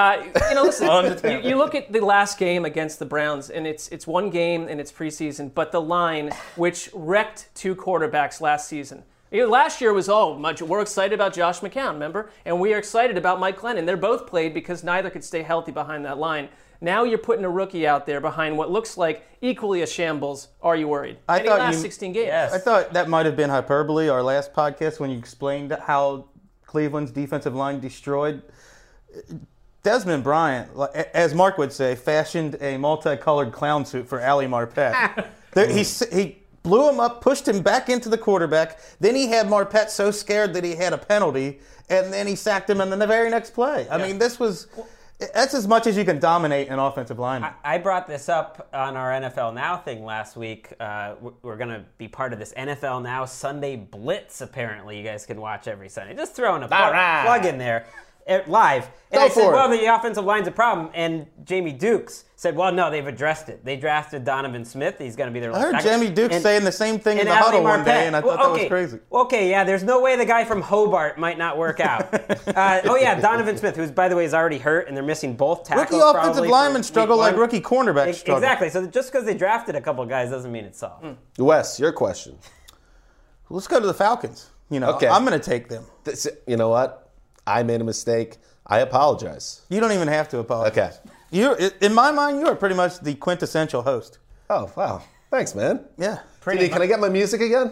Listen, you look at the last game against the Browns, and it's one game and it's preseason, but the line, which wrecked 2 quarterbacks last season. Last year was, we're excited about Josh McCown, remember? And we are excited about Mike Glennon. They're both played because neither could stay healthy behind that line. Now you're putting a rookie out there behind what looks like equally a shambles. Are you worried? I And he thought last you- 16 games. Yes. I thought that might have been hyperbole, our last podcast, when you explained how Cleveland's defensive line destroyed. Desmond Bryant, as Mark would say, fashioned a multicolored clown suit for Ali Marpet. He blew him up, pushed him back into the quarterback. Then he had Marpet so scared that he had a penalty, and then he sacked him in the very next play. I mean, that's as much as you can dominate an offensive lineman. I brought this up on our NFL Now thing last week. We're going to be part of this NFL Now Sunday Blitz, apparently. You guys can watch every Sunday. Just throwing a plug in there. live. And Go I said, for it. well, the offensive line's a problem. And Jamie Dukes said, well, no, they've addressed it. They drafted Donovan Smith. He's going to be their I heard left tackle. Jamie Dukes And- saying the same thing in and the huddle Ali one day, Marpet. and I thought that was crazy. Okay, yeah, there's no way the guy from Hobart might not work out. Donovan Smith, who's, by the way, is already hurt, and they're missing both tackles. Rookie offensive probably linemen for struggle week like one. rookie cornerbacks struggle. Exactly. So just because they drafted a couple guys doesn't mean it's solved. Wes, your question. Let's go to the Falcons. Okay. I'm going to take them. You know what? I made a mistake. I apologize. You don't even have to apologize. Okay. In my mind, you are pretty much the quintessential host. Oh, wow. Thanks, man. Yeah. TD, can I get my music again?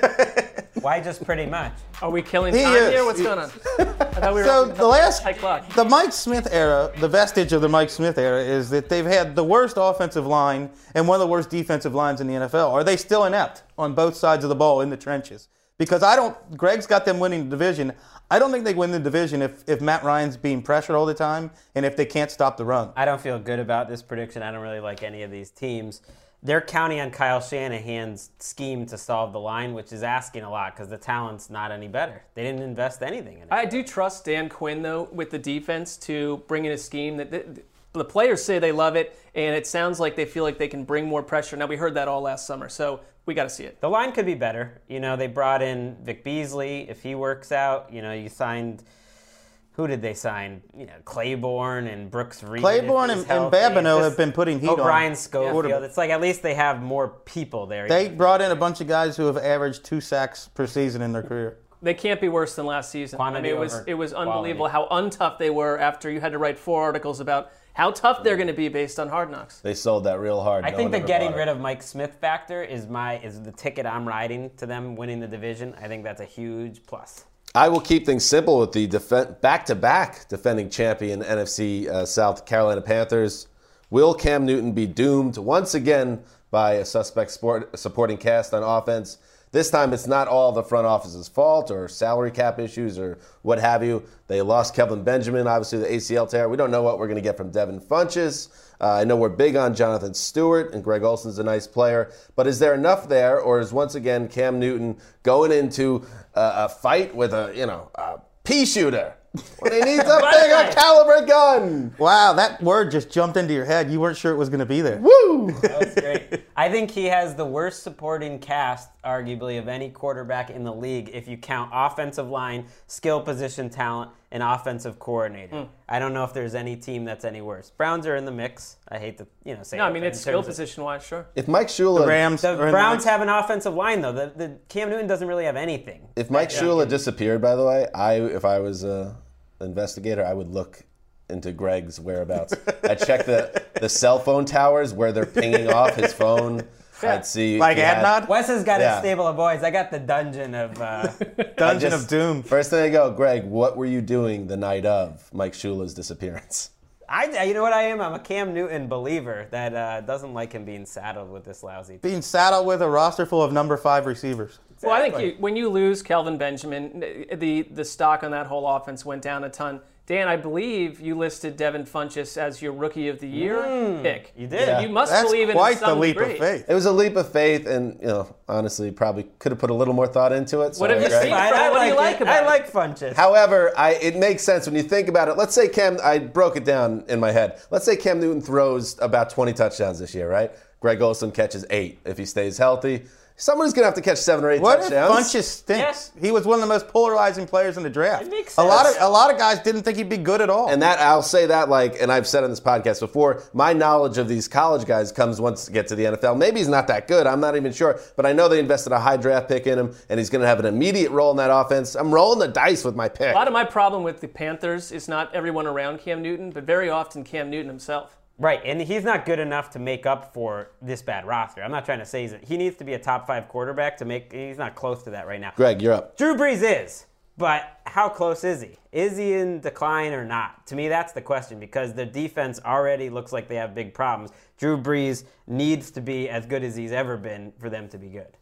Why just pretty much? Are we killing He time is. here? What's going on? I thought we were So high clock. the Mike Smith era, the vestige of the Mike Smith era is that they've had the worst offensive line and one of the worst defensive lines in the NFL. Are they still inept on both sides of the ball in the trenches? Because Greg's got them winning the division. I don't think they win the division if Matt Ryan's being pressured all the time and if they can't stop the run. I don't feel good about this prediction. I don't really like any of these teams. They're counting on Kyle Shanahan's scheme to solve the line, which is asking a lot because the talent's not any better. They didn't invest anything in it. I do trust Dan Quinn, though, with the defense to bring in a scheme that the players say they love it, and it sounds like they feel like they can bring more pressure. Now, we heard that all last summer, so we got to see it. The line could be better. They brought in Vic Beasley. If he works out, you signed... Who did they sign? Claiborne and Brooks Reed. Claiborne if and he's healthy. Babineau It's have been putting heat on. Brian Schofield. Yeah. It's like at least they have more people there. They brought in a bunch of guys who have averaged 2 sacks per season in their career. They can't be worse than last season. Quantity it over was quality. unbelievable how untough they were after you had to write 4 articles about how tough they're going to be based on Hard Knocks. They sold that real hard. I No think one the ever getting bought it. rid of Mike Smith factor is the ticket I'm riding to them winning the division. I think that's a huge plus. I will keep things simple with the back-to-back defending champion NFC South Carolina Panthers. Will Cam Newton be doomed once again by a suspect supporting cast on offense? This time it's not all the front office's fault or salary cap issues or what have you. They lost Kelvin Benjamin, obviously the ACL tear. We don't know what we're going to get from Devin Funchess. I know we're big on Jonathan Stewart, and Greg Olson's a nice player. But is there enough there, or is once again Cam Newton going into a fight with a pea shooter when he needs a bigger caliber gun? Wow, that word just jumped into your head. You weren't sure it was going to be there. Woo! That's great. I think he has the worst supporting cast, arguably, of any quarterback in the league if you count offensive line, skill position talent, and offensive coordinator. I don't know if there's any team that's any worse. Browns are in the mix. I hate to say No, it, I mean, but it's in skill terms of- position-wise, sure. If Mike Shula, The Rams. The are in the Browns mix. have an offensive line, though. The Cam Newton doesn't really have anything. if Mike Shula disappeared, by the way, if I was an investigator, I would look into Greg's whereabouts. I'd check the cell phone towers where they're pinging off his phone. I'd see Like if he had- Adnod? Wes has got Yeah. a stable of boys. I got the dungeon of... Dungeon of Doom. First thing I go, Greg, what were you doing the night of Mike Shula's disappearance? you know what I am? I'm a Cam Newton believer that doesn't like him being saddled with this lousy... Being saddled with a roster full of number 5 receivers. Well, I think when you lose Kelvin Benjamin, the stock on that whole offense went down a ton. Dan, I believe you listed Devin Funchess as your Rookie of the Year pick. You did. So you must That's believe in quite some the leap degree. of faith. It was a leap of faith, and honestly, probably could have put a little more thought into it. What have Sorry, you Greg. seen? What do you like about it? I like Funchess. However, it makes sense when you think about it. Let's say I broke it down in my head. Let's say Cam Newton throws about 20 touchdowns this year, right? Greg Olson catches 8 if he stays healthy. Somebody's going to have to catch 7 or 8 What if touchdowns. Funchess stinks? He was one of the most polarizing players in the draft. It makes A lot sense. of guys didn't think he'd be good at all. And that I'll say that and I've said on this podcast before, my knowledge of these college guys comes once you get to the NFL. Maybe he's not that good. I'm not even sure. But I know they invested a high draft pick in him, and he's going to have an immediate role in that offense. I'm rolling the dice with my pick. A lot of my problem with the Panthers is not everyone around Cam Newton, but very often Cam Newton himself. Right, and he's not good enough to make up for this bad roster. I'm not trying to say he needs to be a top 5 quarterback to make. He's not close to that right now. Greg, you're up. Drew Brees is, but how close is he? Is he in decline or not? To me, that's the question because the defense already looks like they have big problems. Drew Brees needs to be as good as he's ever been for them to be good.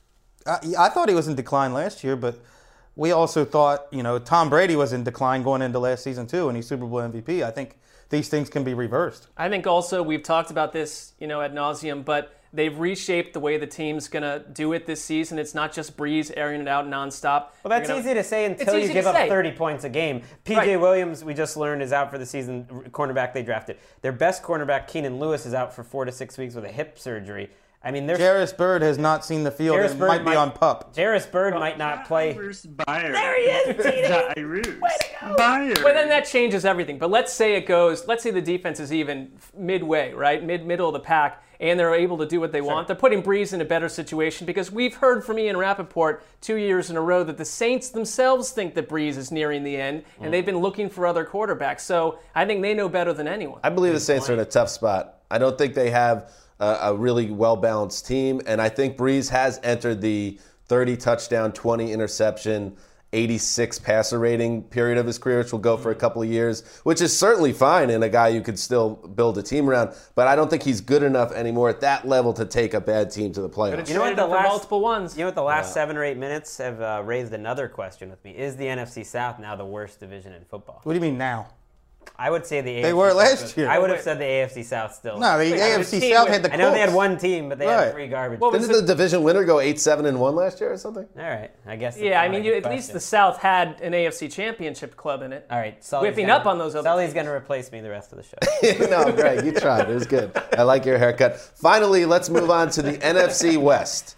I thought he was in decline last year, but we also thought, Tom Brady was in decline going into last season too, and he's Super Bowl MVP. I think these things can be reversed. I think also we've talked about this, ad nauseum, but They've reshaped the way the team's going to do it this season. It's not just Breeze airing it out nonstop. Well, that's easy to say until you give up 30 points a game. P.J. Williams, we just learned, is out for the season, cornerback they drafted. Their best cornerback, Keenan Lewis, is out for 4 to 6 weeks with a hip surgery. I mean, Jarris Byrd has not seen the field and might be on PUP. Jarris Byrd might not play. There he is, TD! Way to go! But then that changes everything. But let's say the defense is even midway, right? Middle of the pack, and they're able to do what they want. They're putting Breeze in a better situation because we've heard from Ian Rappaport 2 years in a row that the Saints themselves think that Breeze is nearing the end, and they've been looking for other quarterbacks. So I think they know better than anyone. I believe the Saints are in a tough spot. I don't think they have a really well-balanced team, and I think Breeze has entered the 30 touchdown, 20 interception, 86 passer rating period of his career, which will go for a couple of years, which is certainly fine in a guy you could still build a team around, but I don't think he's good enough anymore at that level to take a bad team to the playoffs. You know what, multiple ones. You know what, the last 7 or 8 minutes have raised another question with me. Is the NFC South now the worst division in football? What do you mean now? I would say the AFC They were South last year. I would have said the AFC South still. No, the AFC South had the Colts. I know they had one team, but they had 3 garbage. Didn't the division winner go 8-7-1 last year or something? All right, I guess. Yeah, I mean, at least the South had an AFC Championship club in it. All right, whipping up on those other Sully's going to replace me the rest of the show. No, Greg, you tried. It was good. I like your haircut. Finally, let's move on to the NFC West,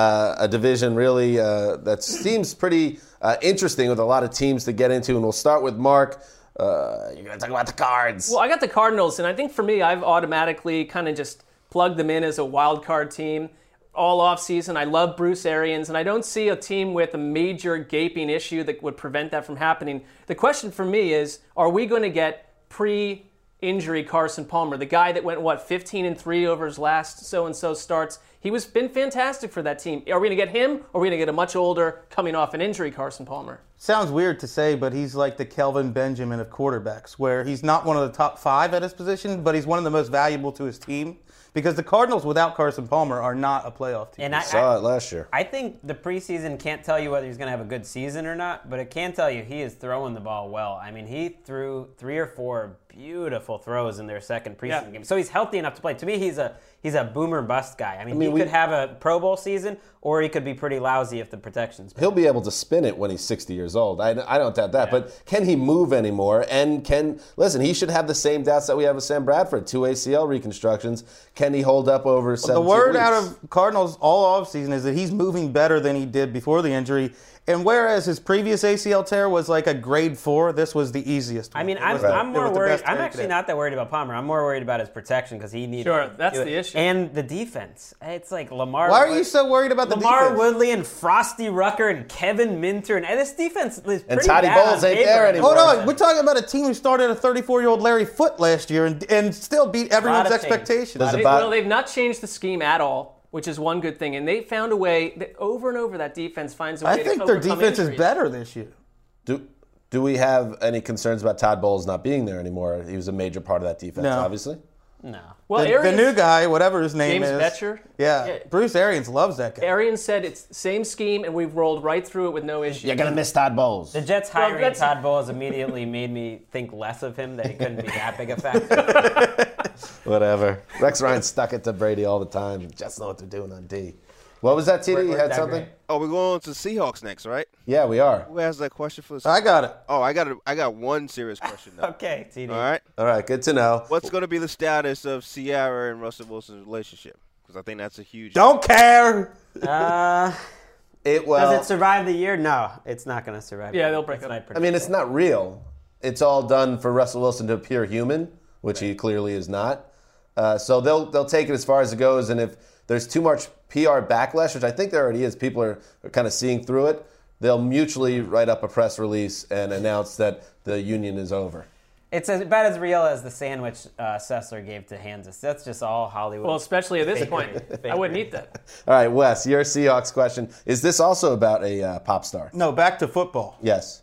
a division really that seems pretty interesting with a lot of teams to get into, and we'll start with Mark. You're going to talk about the Cards. Well, I got the Cardinals, and I think for me, I've automatically kind of just plugged them in as a wild card team all offseason. I love Bruce Arians, and I don't see a team with a major gaping issue that would prevent that from happening. The question for me is, are we going to get pre-injury Carson Palmer, the guy that went, 15-3 over his last so-and-so starts? He's been fantastic for that team. Are we going to get him, or are we going to get a much older, coming off an injury Carson Palmer? Sounds weird to say, but he's like the Kelvin Benjamin of quarterbacks, where he's not one of the top 5 at his position, but he's one of the most valuable to his team. Because the Cardinals without Carson Palmer are not a playoff team. And I saw it last year. I think the preseason can't tell you whether he's going to have a good season or not, but it can tell you he is throwing the ball well. I mean, he threw 3 or 4 beautiful throws in their second preseason game. So he's healthy enough to play. To me, he's a boomer bust guy. I mean he could have a Pro Bowl season, or he could be pretty lousy if the protection's bad. He'll be able to spin it when he's 60 years old. I don't doubt that. Yeah. But can he move anymore? And listen, he should have the same doubts that we have with Sam Bradford, 2 ACL reconstructions. Can he hold up over 17 weeks? The word weeks? out of Cardinals all offseason is that he's moving better than he did before the injury. And whereas his previous ACL tear was like a grade 4, this was the easiest one. I mean, I'm more worried. I'm actually not that worried about Palmer. I'm more worried about his protection because he needs. Sure, that's the issue. And the defense. It's like Lamar. Why are you so worried about the Lamar defense? Woodley and Frosty Rucker and Kevin Minter and this defense is pretty and Toddy bad Bowles on ain't paper. there anymore. Hold on, we're talking about a team who started a 34-year-old Larry Foote last year and still beat everyone's expectations. They've not changed the scheme at all, which is one good thing. And they found a way that over and over that defense finds a way to overcome I think their defense injuries. is better this year. Do we have any concerns about Todd Bowles not being there anymore? He was a major part of that defense, No. obviously. No. Well, The new guy, whatever his name James is. Betcher? Yeah. Bruce Arians loves that guy. Arians said it's the same scheme, and we've rolled right through it with no issue. You're going to miss Todd Bowles. The Jets hiring Todd Bowles immediately made me think less of him, that he couldn't be that big a factor. Whatever. Rex Ryan stuck it to Brady all the time. Jets know what they're doing on D. What was that, TD? You had something? Oh, we're going on to Seahawks next, right? Yeah, we are. Who has that question for us? I got it. Oh, I got one serious question, though. Okay, TD. All right. Good to know. What's going to be the status of Ciara and Russell Wilson's relationship? Because I think that's a huge... Don't care. Does it survive the year? No, it's not going to survive. Yeah, they'll break it up. I mean, it's not real. It's all done for Russell Wilson to appear human, which he clearly is not. So they'll take it as far as it goes, and if there's too much PR backlash, which I think there already is, people are kind of seeing through it, they'll mutually write up a press release and announce that the union is over. It's about as real as the sandwich Sessler gave to Kansas. That's just all Hollywood. Well, especially at this point. I wouldn't eat that. All right, Wes, your Seahawks question. Is this also about a pop star? No, back to football. Yes.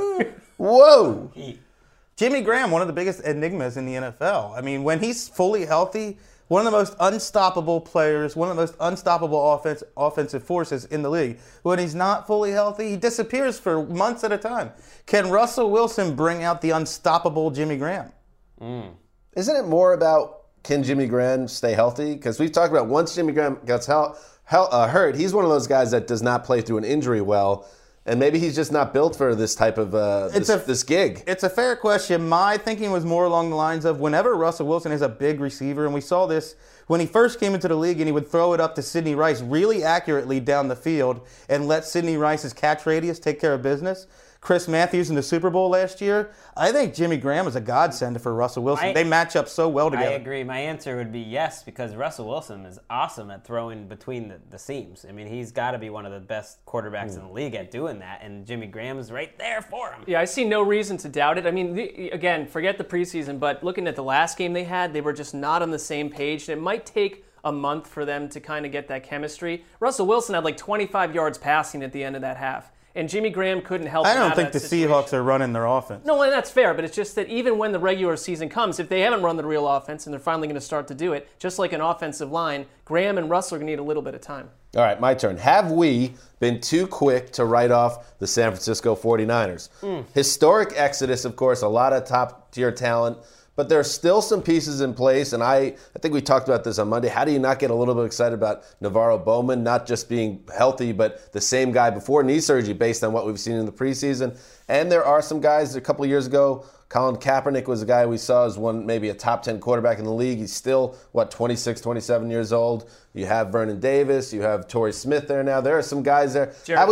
Whoa! Jimmy Graham, one of the biggest enigmas in the NFL. I mean, when he's fully healthy, one of the most unstoppable players, one of the most unstoppable offensive forces in the league. When he's not fully healthy, he disappears for months at a time. Can Russell Wilson bring out the unstoppable Jimmy Graham? Isn't it more about can Jimmy Graham stay healthy? Because we've talked about once Jimmy Graham gets hurt, he's one of those guys that does not play through an injury well. And maybe he's just not built for this type of this gig. It's a fair question. My thinking was more along the lines of whenever Russell Wilson is a big receiver, and we saw this when he first came into the league, and he would throw it up to Sidney Rice really accurately down the field and let Sidney Rice's catch radius take care of business. Chris Matthews in the Super Bowl last year, I think Jimmy Graham is a godsend for Russell Wilson. They match up so well together. I agree. My answer would be yes, because Russell Wilson is awesome at throwing between the seams. I mean, he's got to be one of the best quarterbacks in the league at doing that, and Jimmy Graham is right there for him. Yeah, I see no reason to doubt it. I mean, again, forget the preseason, but looking at the last game they had, they were just not on the same page. It might take a month for them to kind of get that chemistry. Russell Wilson had like 25 yards passing at the end of that half. And Jimmy Graham couldn't help. I don't think the Seahawks are running their offense. No, and that's fair, but it's just that even when the regular season comes, if they haven't run the real offense and they're finally going to start to do it, just like an offensive line, Graham and Russell are going to need a little bit of time. All right, my turn. Have we been too quick to write off the San Francisco 49ers? Historic exodus, of course, a lot of top-tier talent. But there are still some pieces in place, and I think we talked about this on Monday. How do you not get a little bit excited about Navarro Bowman not just being healthy, but the same guy before knee surgery based on what we've seen in the preseason? And there are some guys, a couple of years ago, Colin Kaepernick was a guy we saw as maybe a top 10 quarterback in the league. He's still, 26, 27 years old. You have Vernon Davis. You have Torrey Smith there now. There are some guys there.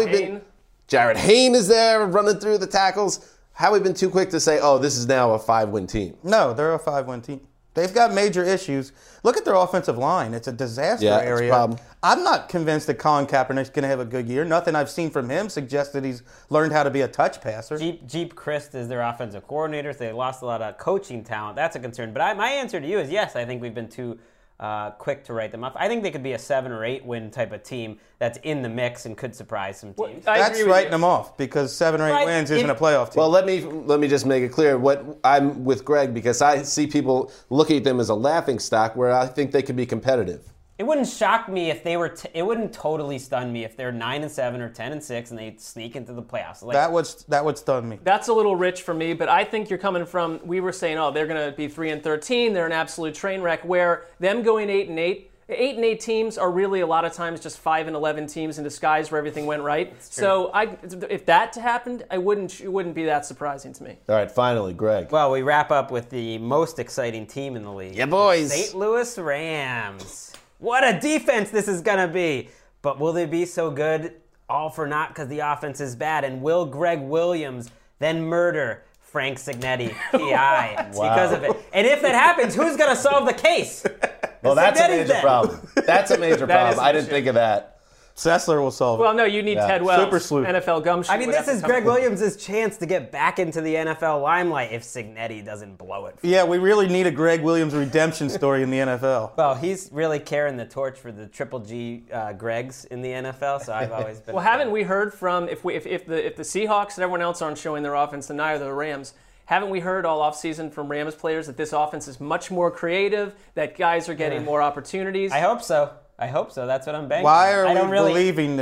Jarrett Hayne is there running through the tackles. Have we been too quick to say, this is now a 5-win team? No, they're a 5-win team. They've got major issues. Look at their offensive line. It's a disaster area. It's a problem. I'm not convinced that Colin Kaepernick's going to have a good year. Nothing I've seen from him suggests that he's learned how to be a touch passer. Jeep Christ is their offensive coordinator, so they lost a lot of coaching talent. That's a concern. But my answer to you is yes, I think we've been too quick to write them off. I think they could be a 7 or 8 win type of team that's in the mix and could surprise some teams. That's writing them off because 7 or 8 wins isn't a playoff team. Well, let me just make it clear. What I'm with Greg because I see people looking at them as a laughing stock where I think they could be competitive. It wouldn't shock me if they were. It wouldn't totally stun me if they're 9-7 or 10-6 and they sneak into the playoffs. That would stun me. That's a little rich for me, but I think you're coming from. We were saying, they're going to be 3-13. They're an absolute train wreck. Where them going 8-8. 8-8 teams are really a lot of times just 5-11 teams in disguise where everything went right. So if that happened, it wouldn't be that surprising to me. All right, finally, Greg. Well, we wrap up with the most exciting team in the league. Yeah, boys. St. Louis Rams. What a defense this is going to be. But will they be so good? All for naught because the offense is bad. And will Greg Williams then murder Frank Signetti, PI, because of it? And if that happens, who's going to solve the case? Well, that's a major problem. That's a major problem. I didn't think of that. Sessler will solve it. Well, no, you need Ted Wells, Super sleuth. NFL gumshoe. I mean, this is Greg Williams' chance to get back into the NFL limelight if Signetti doesn't blow it. Yeah, we really need a Greg Williams redemption story in the NFL. Well, he's really carrying the torch for the Triple G Gregs in the NFL, so I've always been. Well, haven't we heard from if the Seahawks and everyone else aren't showing their offense, and neither the Rams? Haven't we heard all offseason from Rams players that this offense is much more creative, that guys are getting more opportunities? I hope so. That's what I'm banking. Why are we believing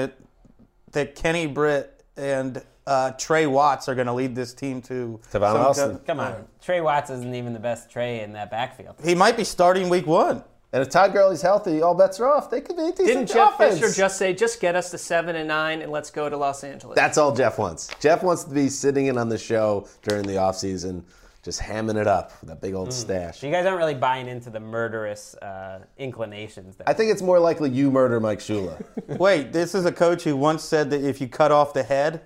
that Kenny Britt and Trey Watts are going to lead this team to Tavon Austin? Come on. Trey Watts isn't even the best Trey in that backfield. He might be starting week 1. And if Todd Gurley's healthy, all bets are off. They could be a decent Didn't Jeff offense. Fisher just say, just get us to 7-9 and let's go to Los Angeles? That's all Jeff wants. Jeff wants to be sitting in on the show during the offseason, just hamming it up with that big old stash. So you guys aren't really buying into the murderous inclinations. I think it's more likely you murder Mike Shula. Wait, this is a coach who once said that if you cut off the head,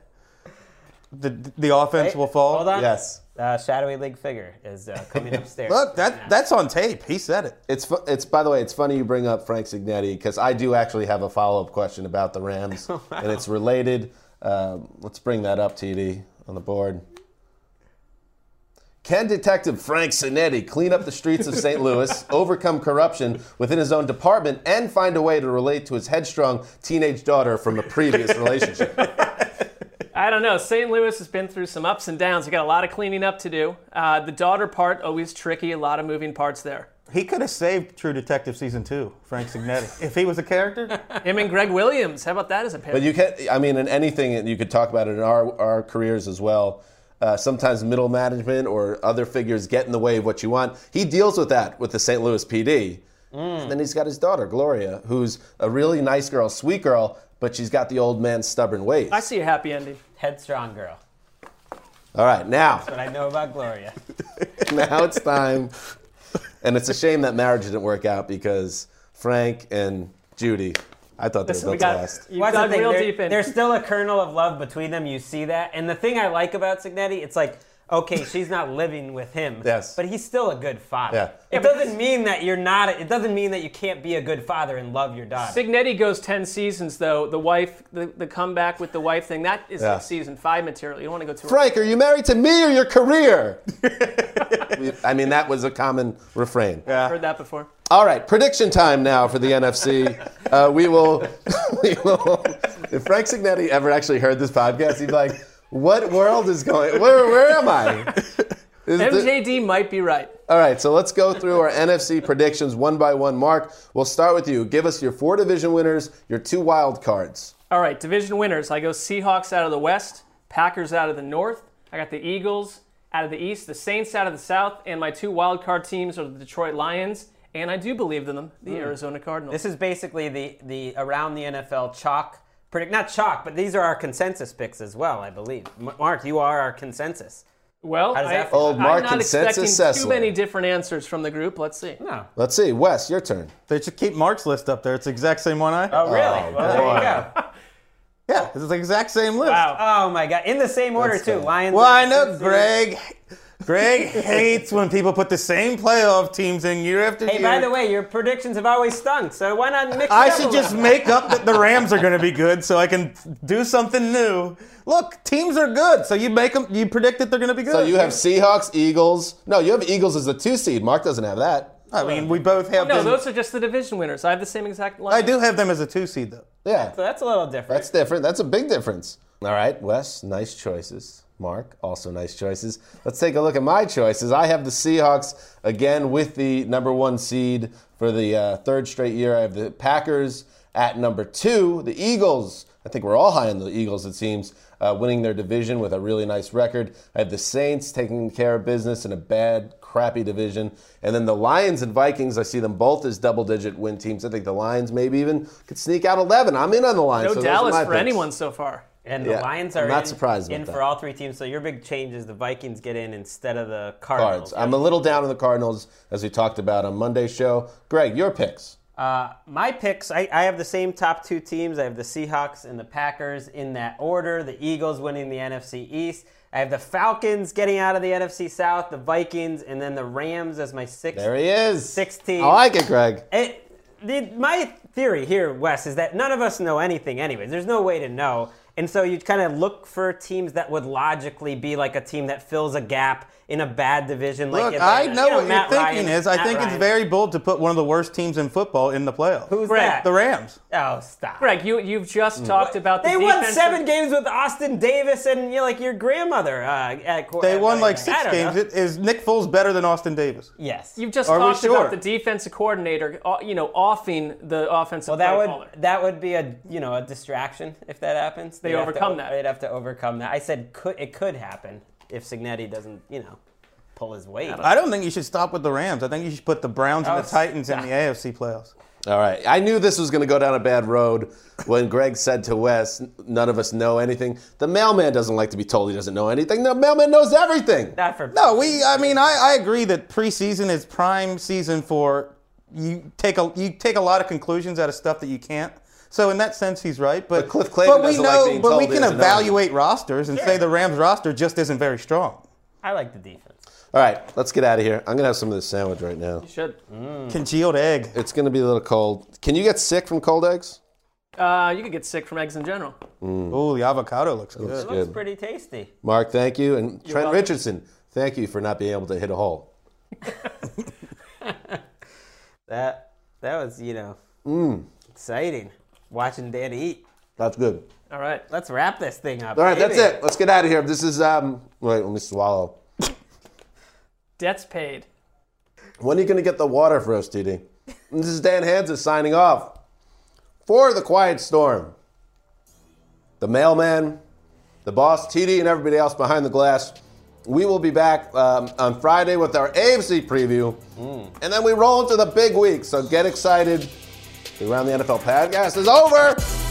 the offense will fall? Hold on. Yes. Shadowy League figure is coming upstairs. Look, that's on tape. He said it. It's by the way, it's funny you bring up Frank Signetti because I do actually have a follow-up question about the Rams, and it's related. Let's bring that up, TD, on the board. Can Detective Frank Signetti clean up the streets of St. Louis, overcome corruption within his own department, and find a way to relate to his headstrong teenage daughter from a previous relationship? I don't know. St. Louis has been through some ups and downs. They got a lot of cleaning up to do. The daughter part, always tricky. A lot of moving parts there. He could have saved True Detective Season 2, Frank Signetti, if he was a character. Him and Greg Williams. How about that as a pair? But you can, in anything, you could talk about it in our careers as well. sometimes middle management or other figures get in the way of what you want. He deals with that with the St. Louis PD. And then he's got his daughter, Gloria, who's a really nice girl, sweet girl, but she's got the old man's stubborn ways. I see a happy ending. Headstrong girl. All right, now. That's what I know about Gloria. Now it's time. And it's a shame that marriage didn't work out because Frank and Judy, I thought they were built to last. You What's dug the thing? real deep in. There's still a kernel of love between them. You see that. And the thing I like about Signetti, it's like, okay, she's not living with him. Yes. But he's still a good father. Yeah. It doesn't mean that you're not. It doesn't mean that you can't be a good father and love your daughter. Signetti goes 10 seasons, though. The wife, the comeback with the wife thing, that is like season 5 material. You don't want to go too Frank, are you married to me or your career? I mean, that was a common refrain. I've heard that before. All right, prediction time now for the NFC. We will. If Frank Signetti ever actually heard this podcast, he'd be like, what world is going? Where am I? MJD might be right. All right, so let's go through our NFC predictions one by one. Mark, we'll start with you. Give us your 4 division winners, your 2 wild cards. All right, division winners. I go Seahawks out of the West, Packers out of the North. I got the Eagles out of the East, the Saints out of the South, and my 2 wild card teams are the Detroit Lions, and I do believe in them, the Arizona Cardinals. This is basically the around the NFL chalk. Not chalk, but these are our consensus picks as well, I believe. Mark, you are our consensus. Well, How does that feel? Old Mark I'm not consensus expecting too Sessler. many different answers from the group. Let's see. No. Let's see. Wes, your turn. They should keep Mark's list up there. It's the exact same one I. Oh, really? Well, there you go. Yeah, it's the exact same list. Oh, my God. In the same order, That's too. fair. Lions. Well, I and know Cincinnati. Greg hates when people put the same playoff teams in year after Hey, year. by the way, your predictions have always stunk, so why not mix it I up should a just little? make up that the Rams are going to be good so I can do something new. Look, teams are good, so you make them. You predict that they're going to be good. So you have Seahawks, Eagles. No, you have Eagles as the 2 seed. Mark doesn't have that. I mean, we both have No, them. those are just the division winners. I have the same exact line. I do have them as a 2 seed, though. Yeah, So that's a little different. that's different. That's a big difference. All right, Wes, nice choices. Mark, also nice choices. Let's take a look at my choices. I have the Seahawks, again, with the number 1 seed for the 3rd straight year. I have the Packers at number 2. The Eagles, I think we're all high on the Eagles, it seems, winning their division with a really nice record. I have the Saints taking care of business in a bad, crappy division. And then the Lions and Vikings, I see them both as double-digit win teams. I think the Lions maybe even could sneak out 11. I'm in on the Lions. No so those are Dallas my for picks. anyone so far. And the Yeah, Lions I'm are not surprised about in that. for all 3 teams. So your big change is the Vikings get in instead of the Cardinals. Cards. I'm a little down on the Cardinals, as we talked about on Monday's show. Greg, your picks. My picks, I have the same top 2 teams. I have the Seahawks and the Packers in that order. The Eagles winning the NFC East. I have the Falcons getting out of the NFC South, the Vikings, and then the Rams as my 6th. There he is. 6th team. I like it, Greg. My theory here, Wes, is that none of us know anything anyways. There's no way to know. And so you kind of look for teams that would logically be like a team that fills a gap in a bad division. Look, like I Atlanta. know You what your Matt thinking Ryan, is. I Matt think it's Ryan. very bold to put one of the worst teams in football in the playoffs. Who's Greg, that? The Rams. Oh, stop. Greg, you've just talked about the They won defensive- 7 games with Austin Davis and like your grandmother. They won like 6 I don't games. know. Is Nick Foles better than Austin Davis? Yes. You've just Are we talked sure? about the defensive coordinator, offing the offensive Well, play caller. that would be a distraction if that happens. They They'd have overcome to, that. They'd have to overcome that. I said it could happen if Signetti doesn't pull his weight. I don't think you should stop with the Rams. I think you should put the Browns and Oh, the Titans in stop. the AFC playoffs. All right. I knew this was going to go down a bad road when Greg said to Wes, none of us know anything. The mailman doesn't like to be told he doesn't know anything. The mailman knows everything. Not for No, I agree that preseason is prime season for you take a lot of conclusions out of stuff that you can't. So in that sense, he's right. But Cliff Clavin doesn't like being but told we he can doesn't know evaluate rosters and say the Rams roster just isn't very strong. I like the defense. All right. Let's get out of here. I'm going to have some of this sandwich right now. You should. Congealed egg. It's going to be a little cold. Can you get sick from cold eggs? You could get sick from eggs in general. Ooh, the avocado looks good. It looks Good. pretty tasty. Mark, thank you. And Trent welcome. Richardson, thank you for not being able to hit a hole. That was exciting. Watching Dad eat. That's good. All right. Let's wrap this thing up. All right, baby. that's it. Let's get out of here. This is, wait, let me swallow. Debts paid. When are you going to get the water for us, TD? And this is Dan Hansa signing off for The Quiet Storm. The mailman, the boss, TD, and everybody else behind the glass. We will be back on Friday with our AFC preview. And then we roll into the big week. So get excited. The Around the NFL podcast is over.